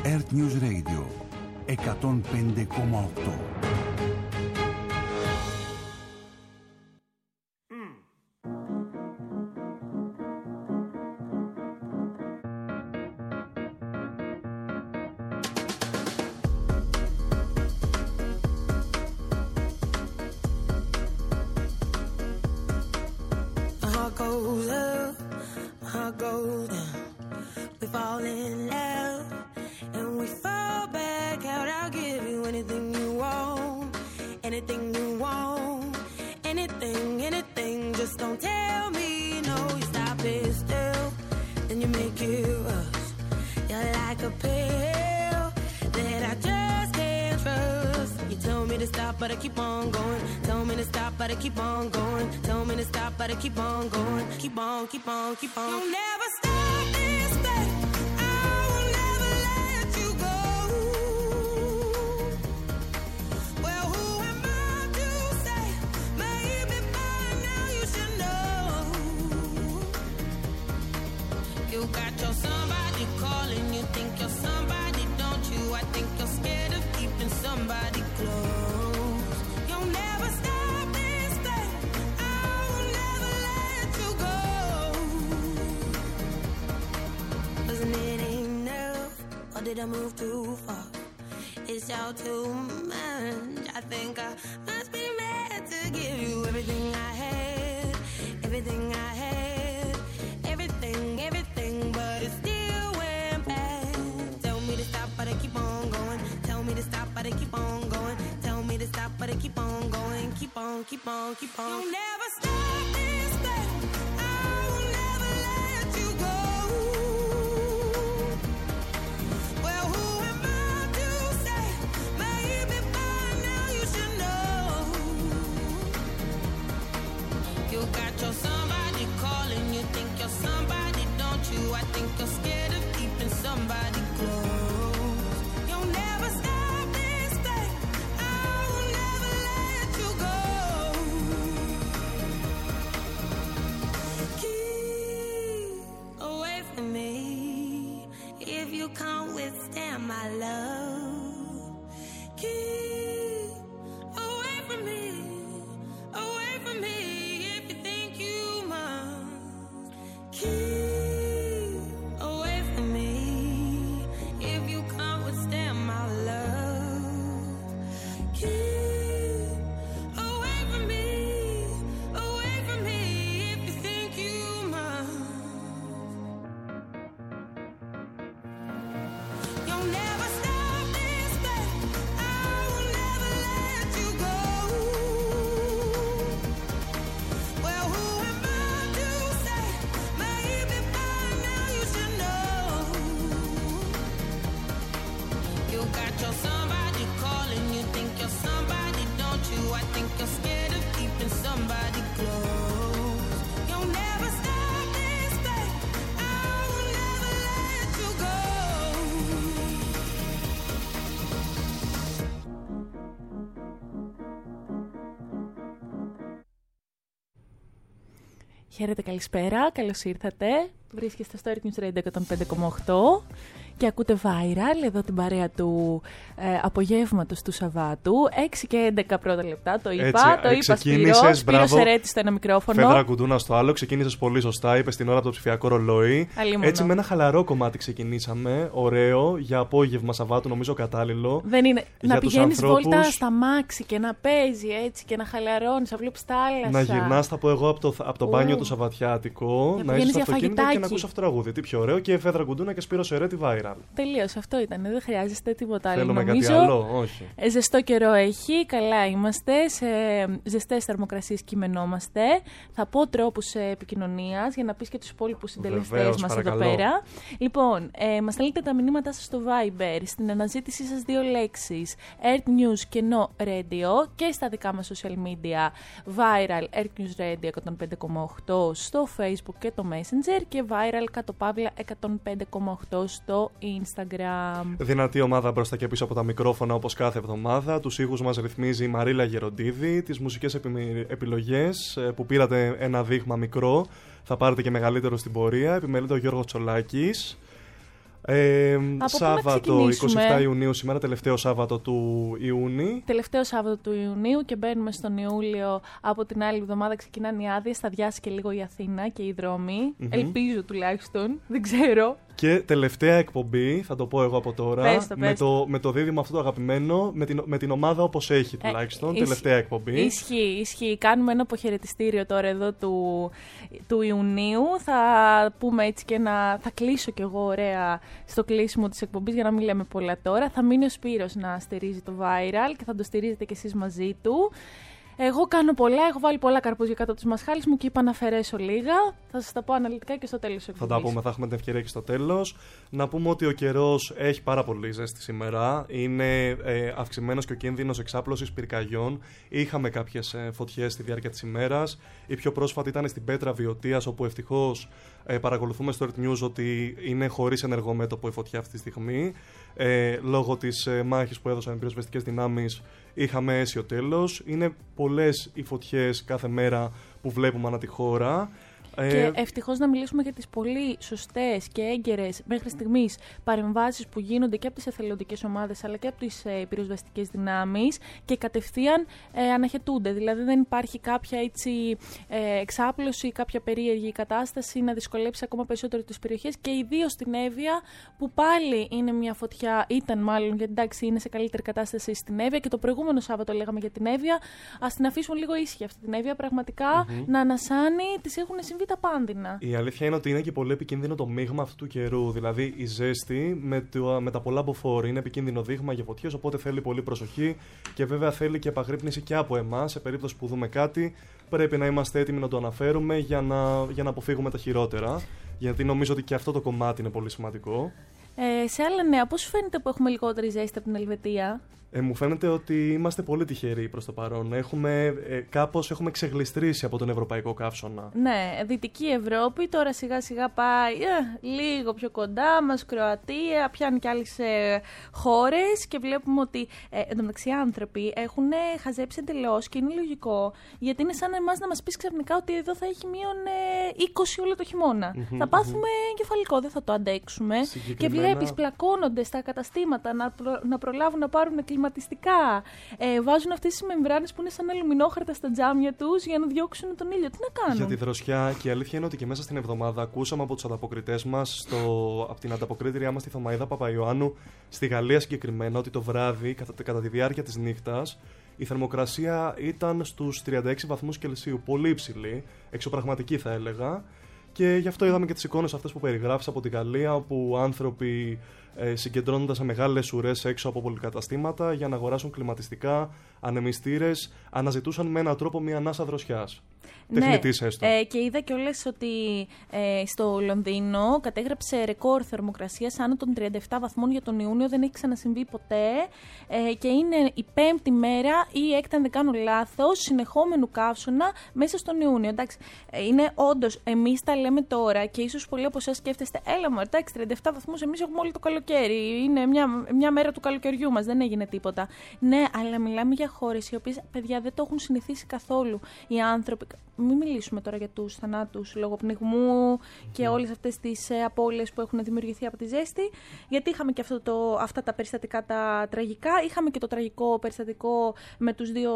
Earth News Radio 105,8. Keep on. You'll never stop this thing. I will never let you go. Well, who am I to say? Maybe by now you should know. You got your somebody calling. You think you're somebody, don't you? I think you're scared of keeping somebody close. You'll never stop this thing. I will never let you go. Did I move too far? It's all too much. I think I must be mad to give you everything I had, everything I had, everything, but it still went bad. Tell me to stop, but I keep on going. Tell me to stop, but I keep on going. Tell me to stop, but I keep on going. Keep on, keep on, keep on. You'll never stop this thing. I will never let you go. You're somebody calling, you think you're somebody, don't you? I think you're scared of keeping somebody close. You'll never stop this thing. I will never let you go. Keep away from me if you can't withstand my love. Keep away from me, away from me. Keep away from me if you can't withstand my love. Keep away from me if you think you must. You'll never stop this thing. I will never let you go. Well, who am I to say? Maybe by now you should know. You got your somebody calling. You think you're somebody, don't you? I think you're scared of keeping somebody close. You'll never stop this thing. I will never let you go. Χαίρετε, καλησπέρα, καλώς ήρθατε. Βρίσκεστε στο Earth News Radio 105,8 και ακούτε Viral, εδώ την παρέα του απογεύματος του Σαββάτου. 6 και 11 πρώτα λεπτά, το είπα, Σπύρος Ερέτης στο ένα μικρόφωνο. Φέδρα Κουντούνα στο άλλο, ξεκίνησες πολύ σωστά, είπες την ώρα από το ψηφιακό ρολόι. Έτσι με ένα χαλαρό κομμάτι ξεκινήσαμε, ωραίο, για απόγευμα Σαββάτου, νομίζω κατάλληλο. Δεν είναι, να πηγαίνεις ανθρώπους... βόλτα στα μάξι και να παίζει έτσι και να χαλαρώνεις, να βλέπεις τα άλλα. Να γυρνάς, θα πω εγώ, από το μπάνιο το Σαββατιάτικο, να είσαι στο αυτοκίνητο και να ακούς αυτό το τραγούδι. Τι πιο ωραίο, και Φέδρα Κουντούνα και Σπύρο Ερέτη Viral. Τελείως, αυτό ήταν. Δεν χρειάζεστε τίποτα άλλο. Θέλουμε νομίζω. Κάτι άλλο, όχι. Ζεστό καιρό έχει, καλά είμαστε. Σε ζεστές θερμοκρασίες κειμενόμαστε. Θα πω τρόπους επικοινωνίας για να πεις και τους υπόλοιπους συντελεστές μας εδώ πέρα. Λοιπόν, μας στέλνετε τα μηνύματά σας στο Viber, στην αναζήτησή σας 2 λέξεις, Earth News κενό Radio, και στα δικά μας social media, Viral Earth News Radio 105,8 στο Facebook και το Messenger, και Viral _105,8 στο Instagram. Δυνατή ομάδα μπροστά και πίσω από τα μικρόφωνα όπως κάθε εβδομάδα. Τους ήχους μας ρυθμίζει η Μαρίλα Γεροντίδη. Τις μουσικές επιλογές που πήρατε ένα δείγμα μικρό, θα πάρετε και μεγαλύτερο στην πορεία, επιμελείται ο Γιώργος Τσολάκης. Σάββατο 27 Ιουνίου, σήμερα τελευταίο Σάββατο του Ιούνιου. Τελευταίο Σάββατο του Ιουνίου και μπαίνουμε στον Ιούλιο. Από την άλλη εβδομάδα ξεκινάνε οι άδειες. Θα διάσει και λίγο η Αθήνα και οι δρόμοι. Ελπίζω τουλάχιστον. Δεν ξέρω. Και τελευταία εκπομπή, θα το πω εγώ από τώρα, πες το. με το δίδυμο αυτό το αγαπημένο, με την ομάδα όπως έχει τουλάχιστον, τελευταία εκπομπή. Ισχύει. Κάνουμε ένα αποχαιρετιστήριο τώρα εδώ του Ιουνίου. Θα πούμε έτσι και θα κλείσω κι εγώ ωραία στο κλείσιμο της εκπομπής για να μην λέμε πολλά τώρα. Θα μείνει ο Σπύρος να στηρίζει το Viral και θα το στηρίζετε κι εσείς μαζί του. Εγώ κάνω πολλά, έχω βάλει πολλά καρπούζια κάτω από τις μασχάλες μου και είπα να αφαιρέσω λίγα. Θα σας τα πω αναλυτικά και στο τέλος της εκπομπής. Θα τα πούμε, θα έχουμε την ευκαιρία και στο τέλος. Να πούμε ότι ο καιρός έχει πάρα πολύ ζέστη σήμερα. Είναι αυξημένος και ο κίνδυνος εξάπλωσης πυρκαγιών. Είχαμε κάποιες φωτιές στη διάρκεια της ημέρας. Η πιο πρόσφατη ήταν στην Πέτρα Βιωτίας, όπου ευτυχώς παρακολουθούμε στο Earth News ότι είναι χωρίς ενεργό μέτωπο η φωτιά αυτή τη στιγμή. Λόγω της μάχης που έδωσαν οι πυροσβεστικές δυνάμεις, είχαμε αίσιο τέλος. Είναι πολλές οι φωτιές κάθε μέρα που βλέπουμε ανά τη χώρα. Και ευτυχώς να μιλήσουμε για τις πολύ σωστές και έγκαιρες μέχρι στιγμής παρεμβάσεις που γίνονται και από τις εθελοντικές ομάδες αλλά και από τις πυροσβεστικές δυνάμεις και κατευθείαν αναχαιτούνται. Δηλαδή δεν υπάρχει κάποια έτσι, εξάπλωση, κάποια περίεργη κατάσταση να δυσκολέψει ακόμα περισσότερο τις περιοχές και ιδίως στην Εύβοια που πάλι είναι μια φωτιά, ήταν μάλλον γιατί εντάξει είναι σε καλύτερη κατάσταση στην Εύβοια και το προηγούμενο Σάββατο λέγαμε για την Εύβοια. Ας την αφήσουμε λίγο ήσυχη αυτή την Εύβοια πραγματικά να ανασάνει, τις έχουν συμβεί τα πάνδυνα. Η αλήθεια είναι ότι είναι και πολύ επικίνδυνο το μείγμα αυτού του καιρού. Δηλαδή η ζέστη με τα πολλά μποφόρ είναι επικίνδυνο δείγμα για φωτιές, οπότε θέλει πολύ προσοχή και βέβαια θέλει και επαγρύπνηση και από εμάς. Σε περίπτωση που δούμε κάτι, πρέπει να είμαστε έτοιμοι να το αναφέρουμε για να αποφύγουμε τα χειρότερα. Γιατί νομίζω ότι και αυτό το κομμάτι είναι πολύ σημαντικό. Σε άλλα νέα, πώς σου φαίνεται που έχουμε λιγότερη ζέστη από την Ελβετία? Μου φαίνεται ότι είμαστε πολύ τυχεροί προς το παρόν. Κάπως έχουμε ξεγλιστρήσει από τον ευρωπαϊκό καύσωνα. Ναι, Δυτική Ευρώπη τώρα σιγά σιγά πάει λίγο πιο κοντά μας, Κροατία, πιάνει και άλλες χώρες και βλέπουμε ότι εντωμεταξύ οι άνθρωποι έχουν χαζέψει εντελώς και είναι λογικό γιατί είναι σαν εμάς να μας πεις ξαφνικά ότι εδώ θα έχει μείον 20 όλο το χειμώνα. Θα πάθουμε εγκεφαλικό, δεν θα το αντέξουμε. Και βλέπεις πλακώνονται στα καταστήματα να προλάβουν να πάρουν κλιματιστικά. Βάζουν αυτές τις μεμβράνες που είναι σαν αλουμινόχαρτα στα τζάμια τους για να διώξουν τον ήλιο. Τι να κάνουν? Για τη δροσιά. Και η αλήθεια είναι ότι και μέσα στην εβδομάδα ακούσαμε από τους ανταποκριτές μας, από την ανταποκρίτριά μας τη Θωμαΐδα Παπαϊωάννου, στη Γαλλία συγκεκριμένα, ότι το βράδυ, κατά τη διάρκεια της νύχτας, η θερμοκρασία ήταν στους 36 βαθμούς Κελσίου. Πολύ υψηλή, εξωπραγματική θα έλεγα. Και γι' αυτό είδαμε και τις εικόνες αυτές που περιγράφεις από τη Γαλλία, όπου άνθρωποι συγκεντρώνονται σε μεγάλες ουρές έξω από πολυκαταστήματα για να αγοράσουν κλιματιστικά, ανεμιστήρες, αναζητούσαν με έναν τρόπο μια ανάσα δροσιάς. Τεχνητής έστω. Και είδα κιόλας ότι στο Λονδίνο κατέγραψε ρεκόρ θερμοκρασίας άνω των 37 βαθμών για τον Ιούνιο. Δεν έχει ξανασυμβεί ποτέ. Και είναι η 5η μέρα ή έκτα, αν δεν κάνω λάθος, συνεχόμενου καύσωνα μέσα στον Ιούνιο. Εντάξει, είναι όντως, εμείς τα λέμε τώρα και ίσως πολλοί από εσάς σκέφτεστε, έλα μου, εντάξει, 37 βαθμούς εμείς έχουμε όλο το καλοκαίρι. Είναι μια μέρα του καλοκαιριού μας, δεν έγινε τίποτα. Ναι, αλλά μιλάμε για χώρες οι οποίες, παιδιά, δεν το έχουν συνηθίσει καθόλου οι άνθρωποι. Μην μιλήσουμε τώρα για τους θανάτους λόγω πνιγμού και όλες αυτές τις απώλειες που έχουν δημιουργηθεί από τη ζέστη. Γιατί είχαμε και αυτά τα περιστατικά τα τραγικά. Είχαμε και το τραγικό περιστατικό με τους δύο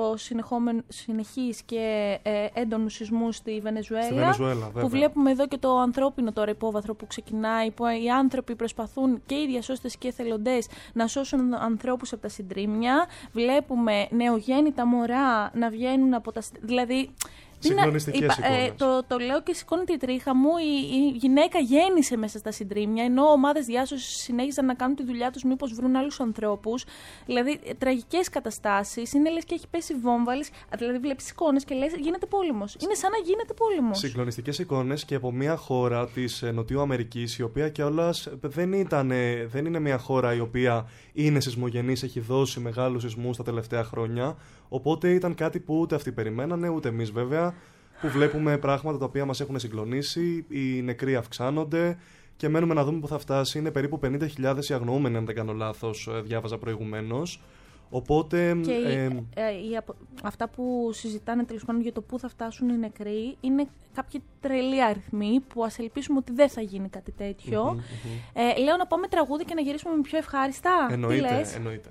συνεχείς και έντονους σεισμούς στη Βενεζουέλα. Που βλέπουμε εδώ και το ανθρώπινο τώρα υπόβαθρο που ξεκινάει, που οι άνθρωποι προσπαθούν και οι διασώστες και οι εθελοντές να σώσουν ανθρώπους από τα συντρίμμια. Βλέπουμε νεογέννητα μωρά να βγαίνουν από τα συντρίμμια. Δηλαδή, συγκλονιστικές εικόνες. Το λέω και σηκώνεται η τρίχα μου. Η γυναίκα γέννησε μέσα στα συντρίμμια, ενώ ομάδες διάσωσης συνέχιζαν να κάνουν τη δουλειά τους, μήπως βρουν άλλους ανθρώπους. Δηλαδή, τραγικές καταστάσεις. Είναι λες και έχει πέσει βόμβα. Δηλαδή, βλέπεις εικόνες και λες γίνεται πόλεμος. Είναι σαν να γίνεται πόλεμος. Συγκλονιστικές εικόνες και από μια χώρα της Νοτιού Αμερικής, η οποία κιόλας δεν είναι μια χώρα η οποία είναι σεισμογενής, έχει δώσει μεγάλους σεισμούς τα τελευταία χρόνια. Οπότε ήταν κάτι που ούτε αυτοί περιμένανε, ούτε εμείς βέβαια, που βλέπουμε πράγματα τα οποία μας έχουν συγκλονίσει, οι νεκροί αυξάνονται και μένουμε να δούμε που θα φτάσει. Είναι περίπου 50.000 οι αγνοούμενοι, αν δεν κάνω λάθος, διάβαζα προηγουμένως. Οπότε. Αυτά που συζητάνε τέλος πάντων για το πού θα φτάσουν οι νεκροί είναι κάποιοι τρελοί αριθμοί που ας ελπίσουμε ότι δεν θα γίνει κάτι τέτοιο. Λέω να πάμε τραγούδι και να γυρίσουμε με πιο ευχάριστα. Εννοείται.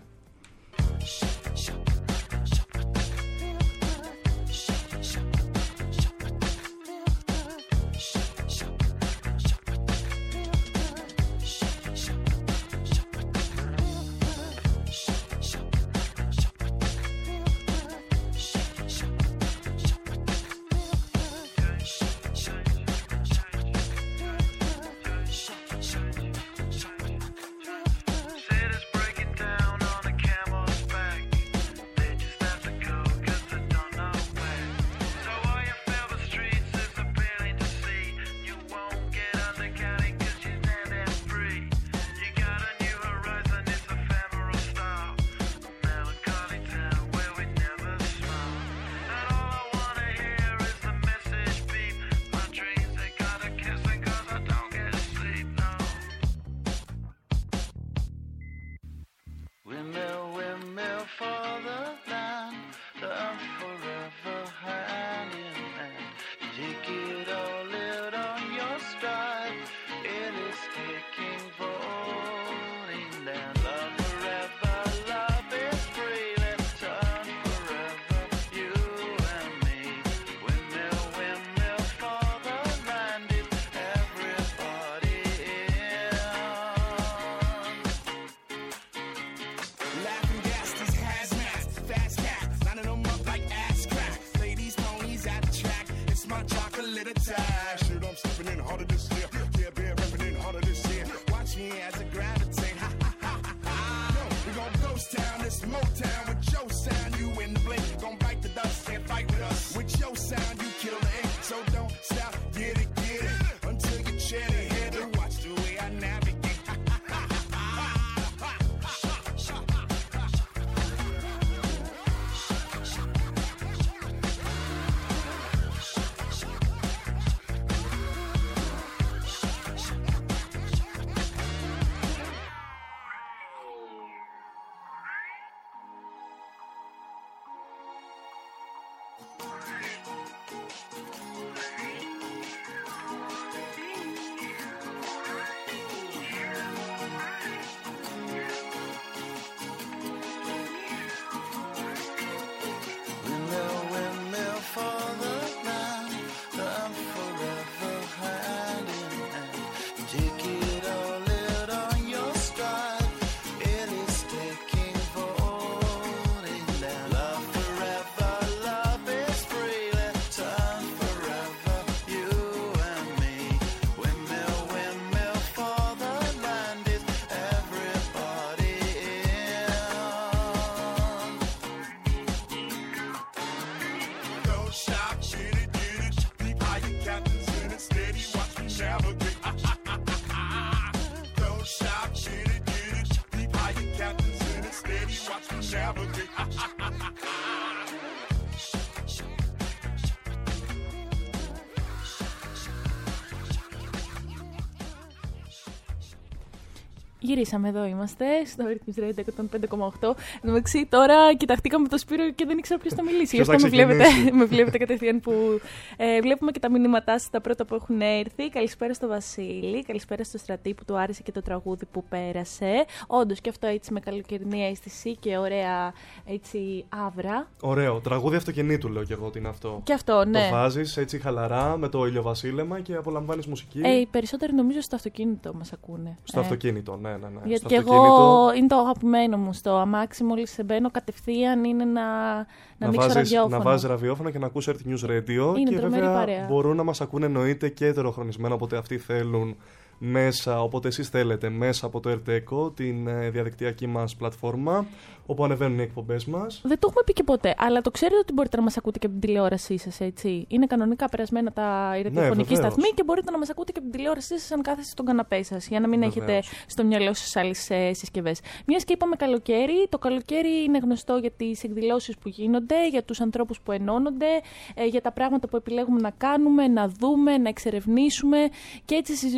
Γυρίσαμε, εδώ είμαστε, στο Rhythms Radio 105,8. Εντάξει, τώρα κοιταχτήκαμε το Σπύρο και δεν ήξερα ποιος θα μιλήσει. Γι' αυτό με βλέπετε κατευθείαν που βλέπουμε και τα μηνύματά σας, τα πρώτα που έχουν έρθει. Καλησπέρα στο Βασίλη, καλησπέρα στο Στρατή που του άρεσε και το τραγούδι που πέρασε. Όντως και αυτό έτσι με καλοκαιρινή αίσθηση και ωραία έτσι άβρα. Ωραίο. Τραγούδι αυτοκινήτου λέω και εγώ ότι είναι αυτό. Και αυτό, ναι. Το βάζεις έτσι χαλαρά με το ηλιοβασίλεμα και απολαμβάνεις μουσική. Οι περισσότεροι νομίζω στο αυτοκίνητο μας ακούνε. Στο αυτοκίνητο, ναι. Γιατί και εγώ είναι το αγαπημένο μου. Στο αμάξι μόλις σε μπαίνω κατευθείαν είναι να ανοίξω ραδιόφωνο. Να βάζεις ραδιόφωνο και να ακούσεις Earth News Radio. Είναι και βέβαια παρέα. Μπορούν να μας ακούνε εννοείται και ετεροχρονισμένα, όποτε αυτοί θέλουν, μέσα, όποτε εσείς θέλετε, μέσα από το RTECO, την διαδικτυακή μας πλατφόρμα, όπου ανεβαίνουν οι εκπομπές μας. Δεν το έχουμε πει και ποτέ, αλλά το ξέρετε ότι μπορείτε να μας ακούτε και από την τηλεόρασή σας, έτσι. Είναι κανονικά περασμένα τα ραδιοφωνικοί σταθμοί και μπορείτε να μας ακούτε και από την τηλεόρασή σας αν κάθεστε στον καναπέ σας, για να μην έχετε στο μυαλό σας άλλες συσκευές. Μιας και είπαμε καλοκαίρι, το καλοκαίρι είναι γνωστό για τις εκδηλώσεις που γίνονται, για τους ανθρώπους που ενώνονται, για τα πράγματα που επιλέγουμε να κάνουμε, να δούμε, να εξερευνήσουμε. Και έτσι συζητούσαμε και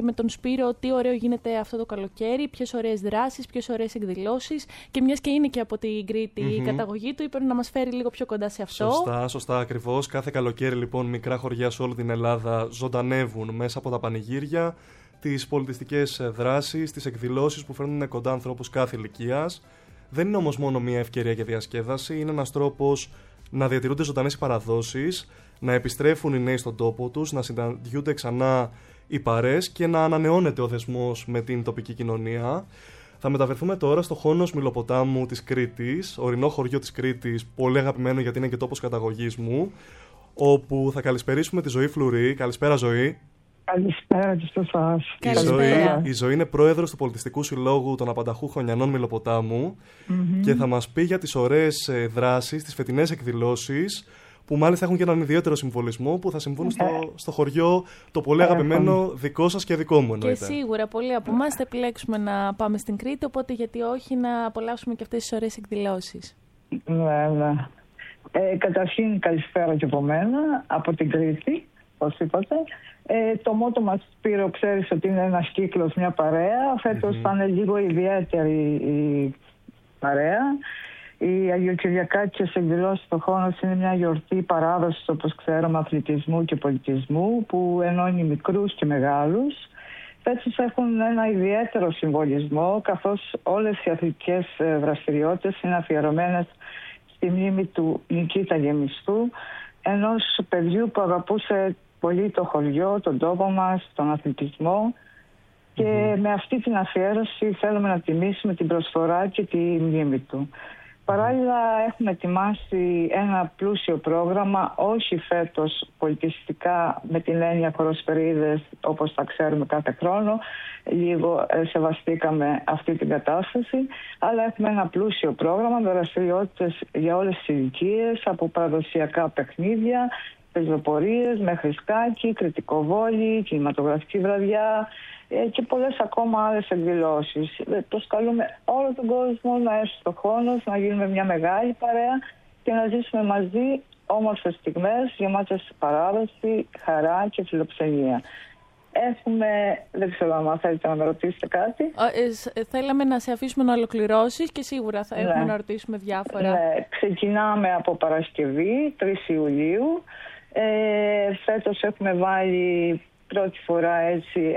με τον Σπύρο τι ωραίο γίνεται αυτό το καλοκαίρι, ποιες ωραίες δράσεις, ποιες ωραίες εκδηλώσεις. Και μιας και είναι και από την Κρήτη η καταγωγή του, είπε να μας φέρει λίγο πιο κοντά σε αυτό. Σωστά, ακριβώς. Κάθε καλοκαίρι λοιπόν μικρά χωριά σε όλη την Ελλάδα ζωντανεύουν μέσα από τα πανηγύρια, τις πολιτιστικές δράσεις, τις εκδηλώσεις που φέρνουν κοντά ανθρώπους κάθε ηλικίας. Δεν είναι όμως μόνο μια ευκαιρία για διασκέδαση, είναι ένας τρόπος να διατηρούνται ζωντανές οι παραδόσεις, να επιστρέφουν οι νέοι στον τόπο τους, να συναντιούνται ξανά οι παρές και να ανανεώνεται ο δεσμός με την τοπική κοινωνία. Θα μεταφερθούμε τώρα στο Χόνος Μυλοποτάμου της Κρήτης, ορεινό χωριό της Κρήτης, πολύ αγαπημένο γιατί είναι και τόπος καταγωγής μου, όπου θα καλησπερίσουμε τη Ζωή Φλουρή. Καλησπέρα, Ζωή. Καλησπέρα και σε εσάς. Η Ζωή είναι πρόεδρος του Πολιτιστικού Συλλόγου των Απανταχού Χωνιανών Μυλοποτάμου και θα μας πει για τις ωραίες δράσεις, τις φετινές εκδηλώσεις, που μάλιστα έχουν και έναν ιδιαίτερο συμβολισμό που θα συμβούν στο χωριό, το πολύ αγαπημένο δικό σας και δικό μου εννοείται. Και σίγουρα πολλοί από εμάς θα επιλέξουμε να πάμε στην Κρήτη, οπότε γιατί όχι να απολαύσουμε και αυτές τις ωραίες εκδηλώσεις. Ναι. Καταρχήν καλησπέρα και από μένα, από την Κρήτη, όπως είπατε. Το μότο μας, Σπύρο, ξέρεις ότι είναι ένας κύκλος, μια παρέα. Φέτος θα είναι λίγο ιδιαίτερη η παρέα. Οι Αγιοκυριακάτικες εκδηλώσεις στο Χόνος είναι μια γιορτή παράδοσης, όπως ξέρουμε, αθλητισμού και πολιτισμού, που ενώνει μικρούς και μεγάλους. Φέτος έχουν ένα ιδιαίτερο συμβολισμό, καθώς όλες οι αθλητικές δραστηριότητες είναι αφιερωμένες στη μνήμη του Νικήτα Γεμιστού, ενός παιδιού που αγαπούσε πολύ το χωριό, τον τόπο μας, τον αθλητισμό, και με αυτή την αφιέρωση θέλουμε να τιμήσουμε την προσφορά και τη μνήμη του. Παράλληλα έχουμε ετοιμάσει ένα πλούσιο πρόγραμμα, όχι φέτος πολιτιστικά με την έννοια χοροσφαιρίδες όπως τα ξέρουμε κάθε χρόνο, λίγο σεβαστήκαμε αυτή την κατάσταση, αλλά έχουμε ένα πλούσιο πρόγραμμα, δραστηριότητες για όλες τις ηλικίες, από παραδοσιακά παιχνίδια, πεζοπορίες, μέχρι σκάκι, κριτικοβόλι, κινηματογραφική βραδιά και πολλές ακόμα άλλες εκδηλώσεις. Προσκαλούμε όλο τον κόσμο να έρθει στο Χόνος, να γίνουμε μια μεγάλη παρέα και να ζήσουμε μαζί όμορφες στιγμές γεμάτες παράδοση, χαρά και φιλοξενία. Δεν ξέρω αν θέλετε να με ρωτήσετε κάτι. Θέλαμε να σε αφήσουμε να ολοκληρώσεις και σίγουρα θα έχουμε να ρωτήσουμε διάφορα. Ναι, ξεκινάμε από Παρασκευή, 3 Ιουλίου. Φέτος έχουμε βάλει πρώτη φορά έτσι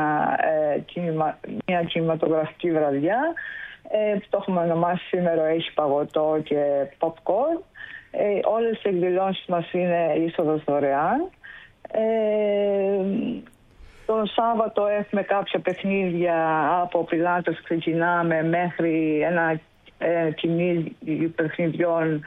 μια κινηματογραφική βραδιά. Το έχουμε ονομάσει σήμερα έχει παγωτό και popcorn. Όλες οι εκδηλώσεις μας είναι είσοδος δωρεάν. Το Σάββατο έχουμε κάποια παιχνίδια από Πιλάτος, ξεκινάμε μέχρι ένα κυνήγι παιχνιδιών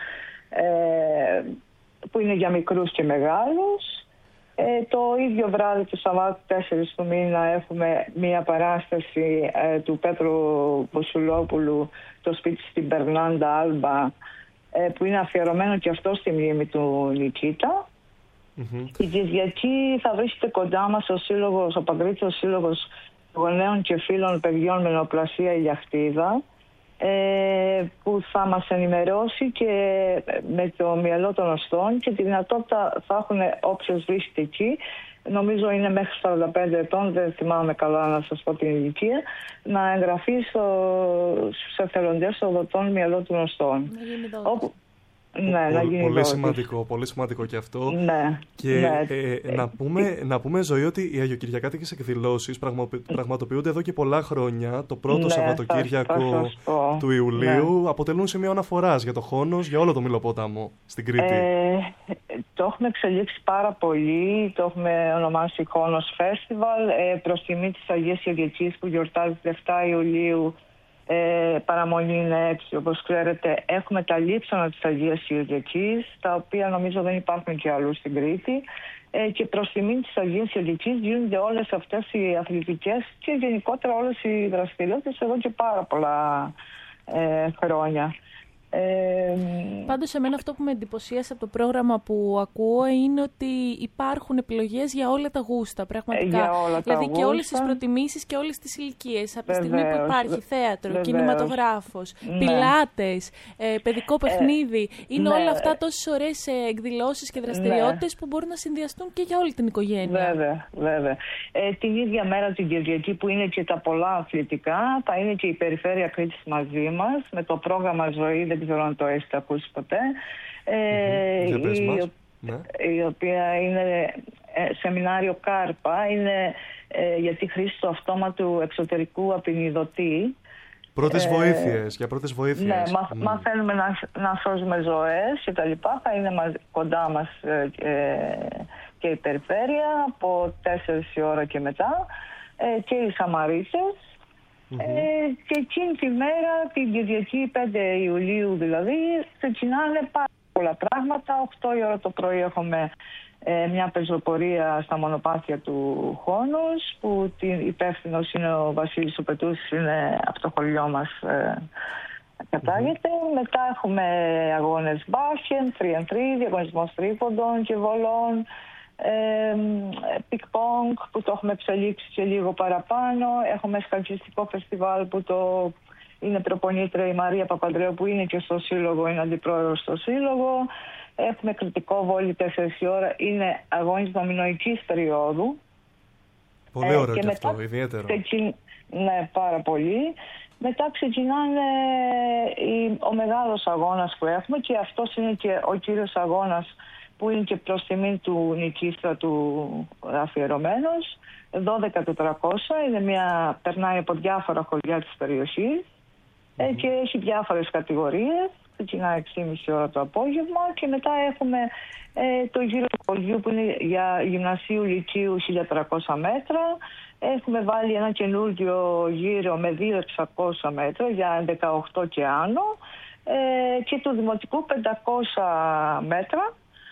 που είναι για μικρούς και μεγάλους. Το ίδιο βράδυ του Σαββάτου 4 του μήνα έχουμε μία παράσταση του Πέτρου Μποσουλόπουλου, το σπίτι στην Περνάντα Άλμπα, που είναι αφιερωμένο και αυτό στη μνήμη του Νικήτα. Η Κυριακή θα βρίσκεται κοντά μας ο Παγκρίτιος Σύλλογος Γονέων και Φίλων Παιδιών με Νεοπλασία Ηλιαχτίδα, που θα μας ενημερώσει και με το μυαλό των οστών και τη δυνατότητα θα έχουν όποιος βρίσκεται εκεί, νομίζω είναι μέχρι 45 ετών, δεν θυμάμαι καλά να σας πω την ηλικία, να εγγραφεί στους εθελοντές των δοτών μυαλό των οστών. Πολύ σημαντικό και αυτό. Ναι, και να πούμε, Ζωή, ότι οι Αγιοκυριακάτικες εκδηλώσεις πραγματοποιούνται εδώ και πολλά χρόνια. Το πρώτο Σαββατοκύριακο του Ιουλίου αποτελούν σημείο αναφοράς για το Χόνος, για όλο το Μυλοπόταμο στην Κρήτη. Το έχουμε εξελίξει πάρα πολύ. Το έχουμε ονομάσει Χόνος Festival προς τιμή της Αγίας Κυριακής που γιορτάζει 7 Ιουλίου. Παραμονή είναι έτσι, όπως ξέρετε. Έχουμε τα λείψανα της Αγίας Κυριακής, τα οποία νομίζω δεν υπάρχουν και αλλού στην Κρήτη, και προς τιμή της Αγίας Κυριακής γίνονται όλες αυτές οι αθλητικές και γενικότερα όλες οι δραστηριότητες εδώ και πάρα πολλά χρόνια. Πάντως εμένα αυτό που με εντυπωσίασε από το πρόγραμμα που ακούω είναι ότι υπάρχουν επιλογές για όλα τα γούστα, πραγματικά. Για όλα τα δηλαδή γούστα. Και όλες τις προτιμήσεις και όλες τις ηλικίες. Από τη στιγμή που υπάρχει θέατρο, Βεβαίως. κινηματογράφος, πιλάτες, παιδικό παιχνίδι, είναι όλα αυτά τόσες ωραίες εκδηλώσεις και δραστηριότητες που μπορούν να συνδυαστούν και για όλη την οικογένεια. Βέβαια. Την ίδια μέρα την Κυριακή που είναι και τα πολλά αθλητικά, θα είναι και η Περιφέρεια Κρήτης μαζί μας με το πρόγραμμα Ζωή, δεν ξέρω αν το έχετε ακούσει ποτέ, η οποία είναι σεμινάριο Κάρπα, είναι για τη χρήση του αυτόματου εξωτερικού απεινιδωτή. Πρώτες βοήθειες, για πρώτες βοήθειες. Ναι, μαθαίνουμε να σώζουμε ζωές και τα λοιπά. Θα είναι κοντά μας και η Περιφέρεια από 4 η ώρα και μετά και οι Σαμαρίτες. Και εκείνη τη μέρα, την Κυριακή 5 Ιουλίου δηλαδή, ξεκινάνε πάρα πολλά πράγματα. 8 η ώρα το πρωί έχουμε μια πεζοπορία στα μονοπάτια του Χόνους, που υπεύθυνος είναι ο Βασίλης ο Πετούσης, είναι από το χωριό μας, κατάγεται. Μετά έχουμε αγώνες μπάσκετ, 3x3, διαγωνισμός τρίποντων και βολών, πικ-πονγκ που το έχουμε εξελίξει και λίγο παραπάνω. Έχουμε σκαλκιστικό φεστιβάλ που είναι προπονήτρια η Μαρία Παπανδρέου, που είναι και στο σύλλογο, είναι αντιπρόεδρος στο σύλλογο. Έχουμε κριτικό βόλι 4 η ώρα, είναι αγώνισμα μηνοϊκής περίοδου. Πολύ ωραίο και αυτό, ιδιαίτερο. Ναι, πάρα πολύ. Μετά ξεκινάνε ο μεγάλος αγώνας που έχουμε, και αυτός είναι και ο κύριος αγώνας που είναι και προς τιμή του νικήστρα του αφιερωμένος. 12.400, περνάει από διάφορα χωριά της περιοχής και έχει διάφορες κατηγορίες. Ξεκινάει 6.30 ώρα το απόγευμα και μετά έχουμε το γύρο του χωριού που είναι για γυμνασίου λυκείου 1.300 μέτρα. Έχουμε βάλει ένα καινούργιο γύρο με 2.600 μέτρα για 18 και άνω και του δημοτικού 500 μέτρα,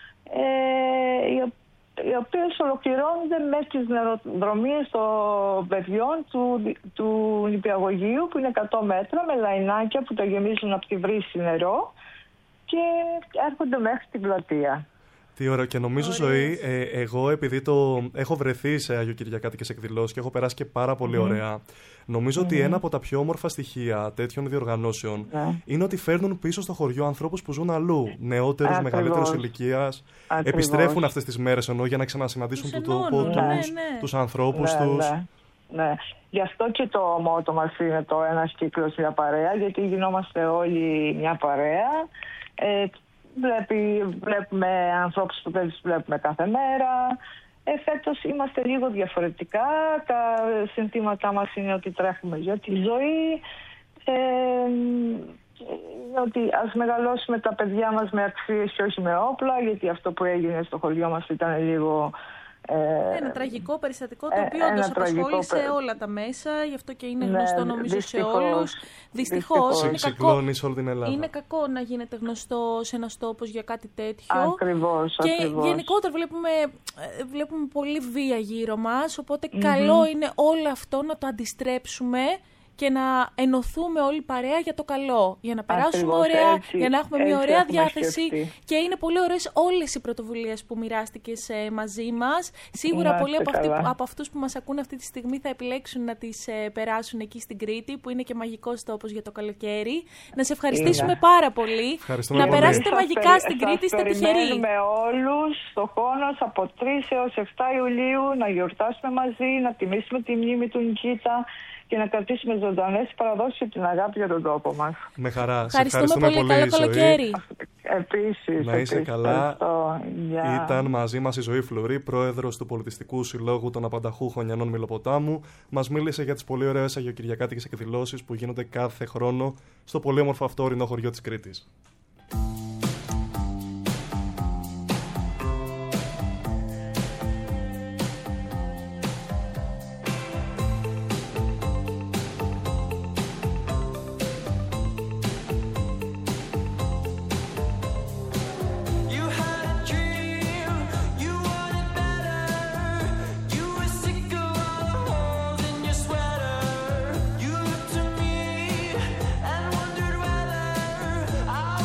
οι οποίες ολοκληρώνονται με τις νεροδρομίες των παιδιών του νηπιαγωγείου, που είναι 100 μέτρα, με λαϊνάκια που τα γεμίζουν από τη βρύση νερό και έρχονται μέχρι την πλατεία. Τι ωραία. Και νομίζω, Ζωή, εγώ επειδή έχω βρεθεί σε Αγιοκυριακάτικες εκδηλώσεις και έχω περάσει και πάρα πολύ ωραία, νομίζω ότι ένα από τα πιο όμορφα στοιχεία τέτοιων διοργανώσεων είναι ότι φέρνουν πίσω στο χωριό ανθρώπους που ζουν αλλού. Νεότερους, μεγαλύτερους ηλικίας. Επιστρέφουν αυτές τις μέρες για να ξανασυναντήσουν τους ανθρώπους τους. Ναι. Γι' αυτό και το μότο μας είναι το ένας κύκλος μια παρέα, γιατί γινόμαστε όλοι μια παρέα. Βλέπουμε ανθρώπους που δεν τους βλέπουμε κάθε μέρα. Φέτος είμαστε λίγο διαφορετικά. Τα συνθήματά μας είναι ότι τρέχουμε για τη ζωή, ότι ας μεγαλώσουμε τα παιδιά μας με αξίες και όχι με όπλα, γιατί αυτό που έγινε στο χωριό μας ήταν λίγο... ένα τραγικό περιστατικό, το οποίο όντως απασχόλησε όλα τα μέσα, γι' αυτό και είναι γνωστό νομίζω σε όλους. Δυστυχώς είναι κακό να γίνεται γνωστός ένας τόπος για κάτι τέτοιο. Ακριβώς. Γενικότερα βλέπουμε πολύ βία γύρω μας, οπότε καλό είναι όλο αυτό να το αντιστρέψουμε και να ενωθούμε όλοι παρέα για το καλό, για να περάσουμε ωραία, για να έχουμε μια ωραία διάθεση. Και είναι πολύ ωραίες όλες οι πρωτοβουλίες που μοιράστηκες μαζί μας. Σίγουρα πολλοί από αυτούς που μας ακούν αυτή τη στιγμή θα επιλέξουν να τις περάσουν εκεί στην Κρήτη, που είναι και μαγικός τόπος για το καλοκαίρι. Να σε ευχαριστήσουμε πάρα πολύ. Να περάσετε μαγικά στην Κρήτη, είστε τυχεροί. Περιμένουμε όλους στο Χόνος από 3 έως 7 Ιουλίου να γιορτάσουμε μαζί, να τιμήσουμε τη μνήμη του Νικήτα και να κρατήσουμε ζωντανές τις παραδόσεις και την αγάπη για τον τόπο μας. Με χαρά. Ευχαριστούμε πολύ. Καλό καλοκαίρι. Επίσης. Να είσαι καλά. Ήταν μαζί μας η Ζωή Φλουρή, πρόεδρος του Πολιτιστικού Συλλόγου των Απανταχού Χωνιανών Μηλοποτάμου. Μας μίλησε για τις πολύ ωραίες αγιοκυριακάτικες εκδηλώσεις που γίνονται κάθε χρόνο στο πολύ όμορφο αυτό ορεινό χωριό της Κρήτης. I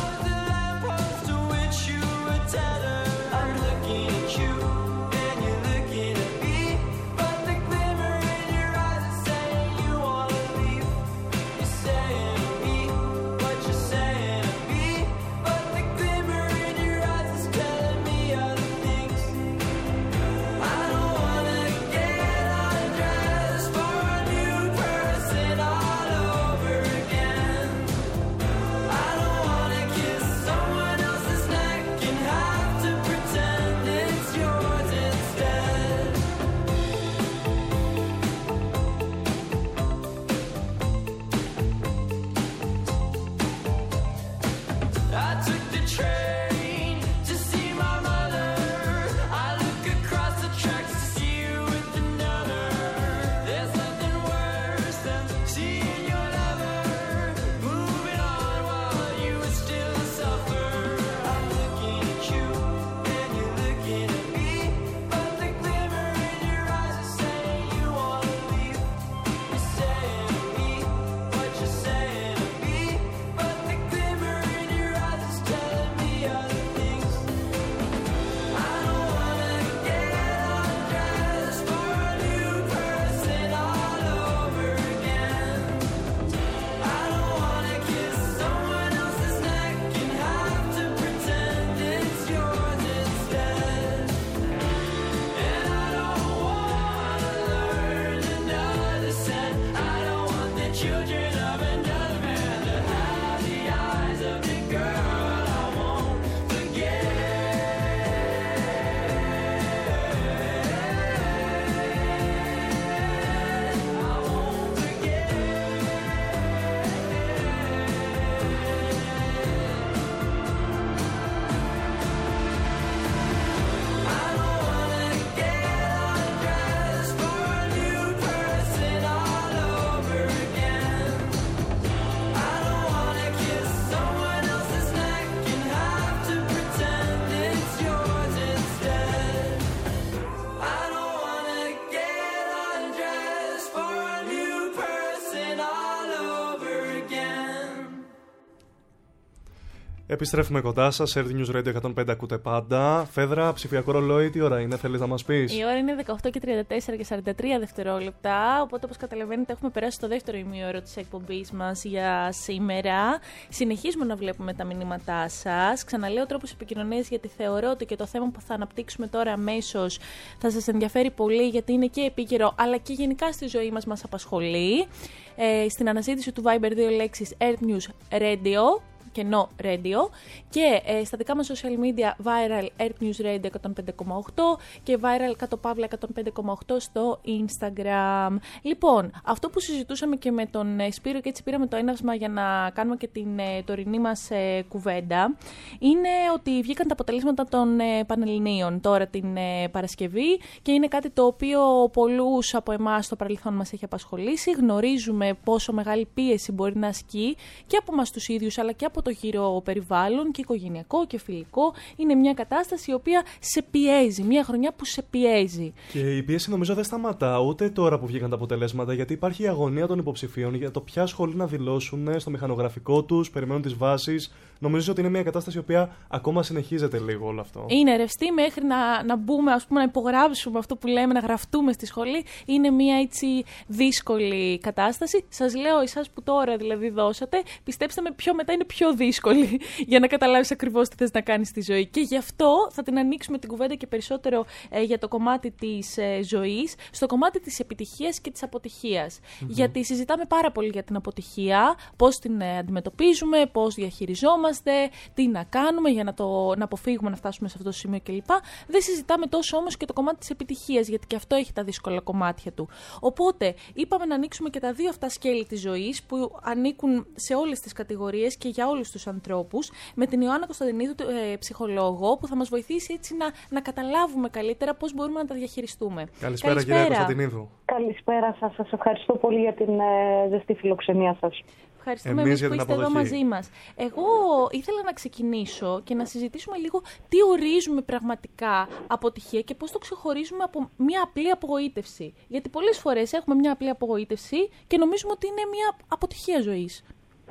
Επιστρέφουμε κοντά σας. Earth News Radio 105 ακούτε πάντα. Φέδρα, ψηφιακό ρολόι, τι ώρα είναι, θέλεις να μας πεις? Η ώρα είναι 18:34 και 43 δευτερόλεπτα. Οπότε, όπως καταλαβαίνετε, έχουμε περάσει στο δεύτερο ημίωρο της εκπομπής μας για σήμερα. Συνεχίζουμε να βλέπουμε τα μηνύματά σας. Ξαναλέω τρόπους επικοινωνίας, γιατί θεωρώ ότι και το θέμα που θα αναπτύξουμε τώρα αμέσως θα σας ενδιαφέρει πολύ, γιατί είναι και επίκαιρο, αλλά και γενικά στη ζωή μας απασχολεί. Στην αναζήτηση του Viber 2 λέξεις Earth News Radio. Κενό Radio, και στα δικά μας social media viral Earth News Radio 105,8 και viral _Pavla 105,8 στο Instagram. Λοιπόν, αυτό που συζητούσαμε και με τον Σπύρο, και έτσι πήραμε το έναυσμα για να κάνουμε και την τωρινή μας κουβέντα, είναι ότι βγήκαν τα αποτελέσματα των Πανελληνίων τώρα την Παρασκευή, και είναι κάτι το οποίο πολλούς από εμάς στο παρελθόν μας έχει απασχολήσει. Γνωρίζουμε πόσο μεγάλη πίεση μπορεί να ασκεί και από εμάς τους ίδιους, αλλά και από το γύρο περιβάλλον, και οικογενειακό και φιλικό. Είναι μια κατάσταση η οποία σε πιέζει, μια χρονιά που σε πιέζει. Και η πίεση νομίζω δεν σταματά ούτε τώρα που βγήκαν τα αποτελέσματα, γιατί υπάρχει η αγωνία των υποψηφίων για το ποια σχολή να δηλώσουν στο μηχανογραφικό τους, περιμένουν τις βάσεις. Νομίζω ότι είναι μια κατάσταση η οποία ακόμα συνεχίζεται λίγο όλο αυτό. Είναι ρευστή μέχρι να μπούμε, ας πούμε, να υπογράψουμε αυτό που λέμε, να γραφτούμε στη σχολή. Είναι μια έτσι δύσκολη κατάσταση. Σας λέω, εσάς που τώρα δηλαδή δώσατε, πιστέψτε με, πιο μετά είναι πιο δύσκολη για να καταλάβεις ακριβώς τι θες να κάνεις στη ζωή. Και γι' αυτό θα την ανοίξουμε την κουβέντα και περισσότερο για το κομμάτι της ζωής, στο κομμάτι της επιτυχίας και της αποτυχίας. Γιατί συζητάμε πάρα πολύ για την αποτυχία, πώς την αντιμετωπίζουμε, πώς διαχειριζόμαστε, τι να κάνουμε για να αποφύγουμε να φτάσουμε σε αυτό το σημείο κλπ. Δεν συζητάμε τόσο όμως και το κομμάτι της επιτυχίας, γιατί και αυτό έχει τα δύσκολα κομμάτια του. Οπότε είπαμε να ανοίξουμε και τα δύο αυτά σκέλη της ζωής, που ανήκουν σε όλες τις κατηγορίες και για όλους τους ανθρώπους, με την Ιωάννα Κωνσταντινίδου, ψυχολόγο, που θα μας βοηθήσει έτσι να καταλάβουμε καλύτερα πώς μπορούμε να τα διαχειριστούμε. Καλησπέρα. Κυρία Κωνσταντινίδου. Καλησπέρα σας. Σας ευχαριστώ πολύ για την ζεστή φιλοξενία σας. Ευχαριστούμε εμείς που είστε εδώ μαζί μας. Εγώ ήθελα να ξεκινήσω και να συζητήσουμε λίγο τι ορίζουμε πραγματικά αποτυχία και πώς το ξεχωρίζουμε από μια απλή απογοήτευση. Γιατί πολλές φορές έχουμε μια απλή απογοήτευση και νομίζουμε ότι είναι μια αποτυχία ζωής.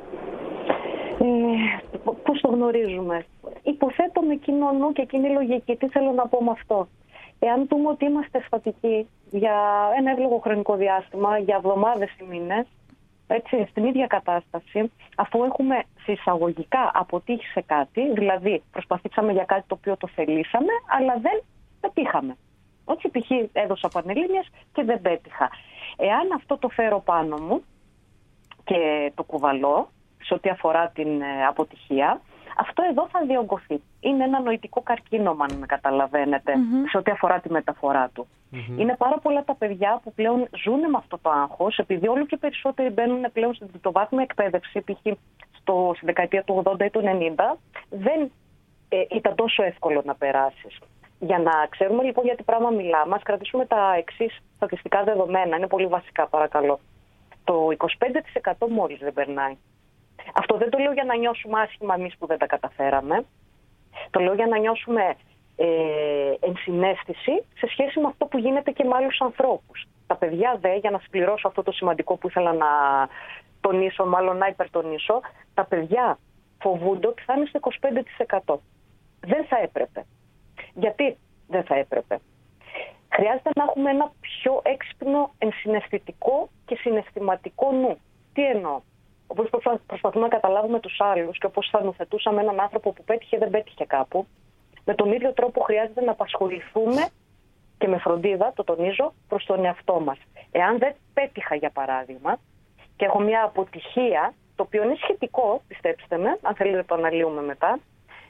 Πώς το γνωρίζουμε? Υποθέτω με κοινό νου και κοινή λογική. Τι θέλω να πω με αυτό? Εάν πούμε ότι είμαστε αισθατικοί για ένα εύλογο χρονικό διάστημα, για εβδομάδες ή μήνες, έτσι, στην ίδια κατάσταση, αφού έχουμε συσσαγωγικά αποτύχει σε κάτι, δηλαδή προσπαθήσαμε για κάτι το οποίο το θελήσαμε, αλλά δεν πετύχαμε. Έτσι, π.χ. έδωσα πανελλήνιες και δεν πέτυχα. Εάν αυτό το φέρω πάνω μου και το κουβαλώ σε ό,τι αφορά την αποτυχία, αυτό εδώ θα διωγγωθεί. Είναι ένα νοητικό καρκίνωμα, αν με καταλαβαίνετε, σε ό,τι αφορά τη μεταφορά του. Είναι πάρα πολλά τα παιδιά που πλέον ζουν με αυτό το άγχος, επειδή όλο και περισσότεροι μπαίνουν πλέον στην τριτοβάθμια εκπαίδευση, π.χ. στη δεκαετία του 80 ή του 90, δεν ήταν τόσο εύκολο να περάσεις. Για να ξέρουμε λοιπόν για τι πράγμα μιλάμε, ας κρατήσουμε τα εξής στατιστικά δεδομένα. Είναι πολύ βασικά, παρακαλώ. Το 25% μόλις δεν περνάει. Αυτό δεν το λέω για να νιώσουμε άσχημα εμείς που δεν τα καταφέραμε. Το λέω για να νιώσουμε ενσυναίσθηση σε σχέση με αυτό που γίνεται και με άλλους ανθρώπους. Τα παιδιά για να συμπληρώσω αυτό το σημαντικό που ήθελα να τονίσω, μάλλον να υπερτονίσω, τα παιδιά φοβούνται ότι θα είναι στο 25%. Δεν θα έπρεπε. Γιατί δεν θα έπρεπε? Χρειάζεται να έχουμε ένα πιο έξυπνο, ενσυναισθητικό και συναισθηματικό νου. Τι εννοώ? Όπως προσπαθούμε να καταλάβουμε τους άλλους και όπως θα νοθετούσαμε έναν άνθρωπο που πέτυχε δεν πέτυχε κάπου, με τον ίδιο τρόπο χρειάζεται να απασχοληθούμε και με φροντίδα, το τονίζω, προς τον εαυτό μας. Εάν δεν πέτυχα, για παράδειγμα, και έχω μια αποτυχία, το οποίο είναι σχετικό, πιστέψτε με, αν θέλετε το αναλύουμε μετά,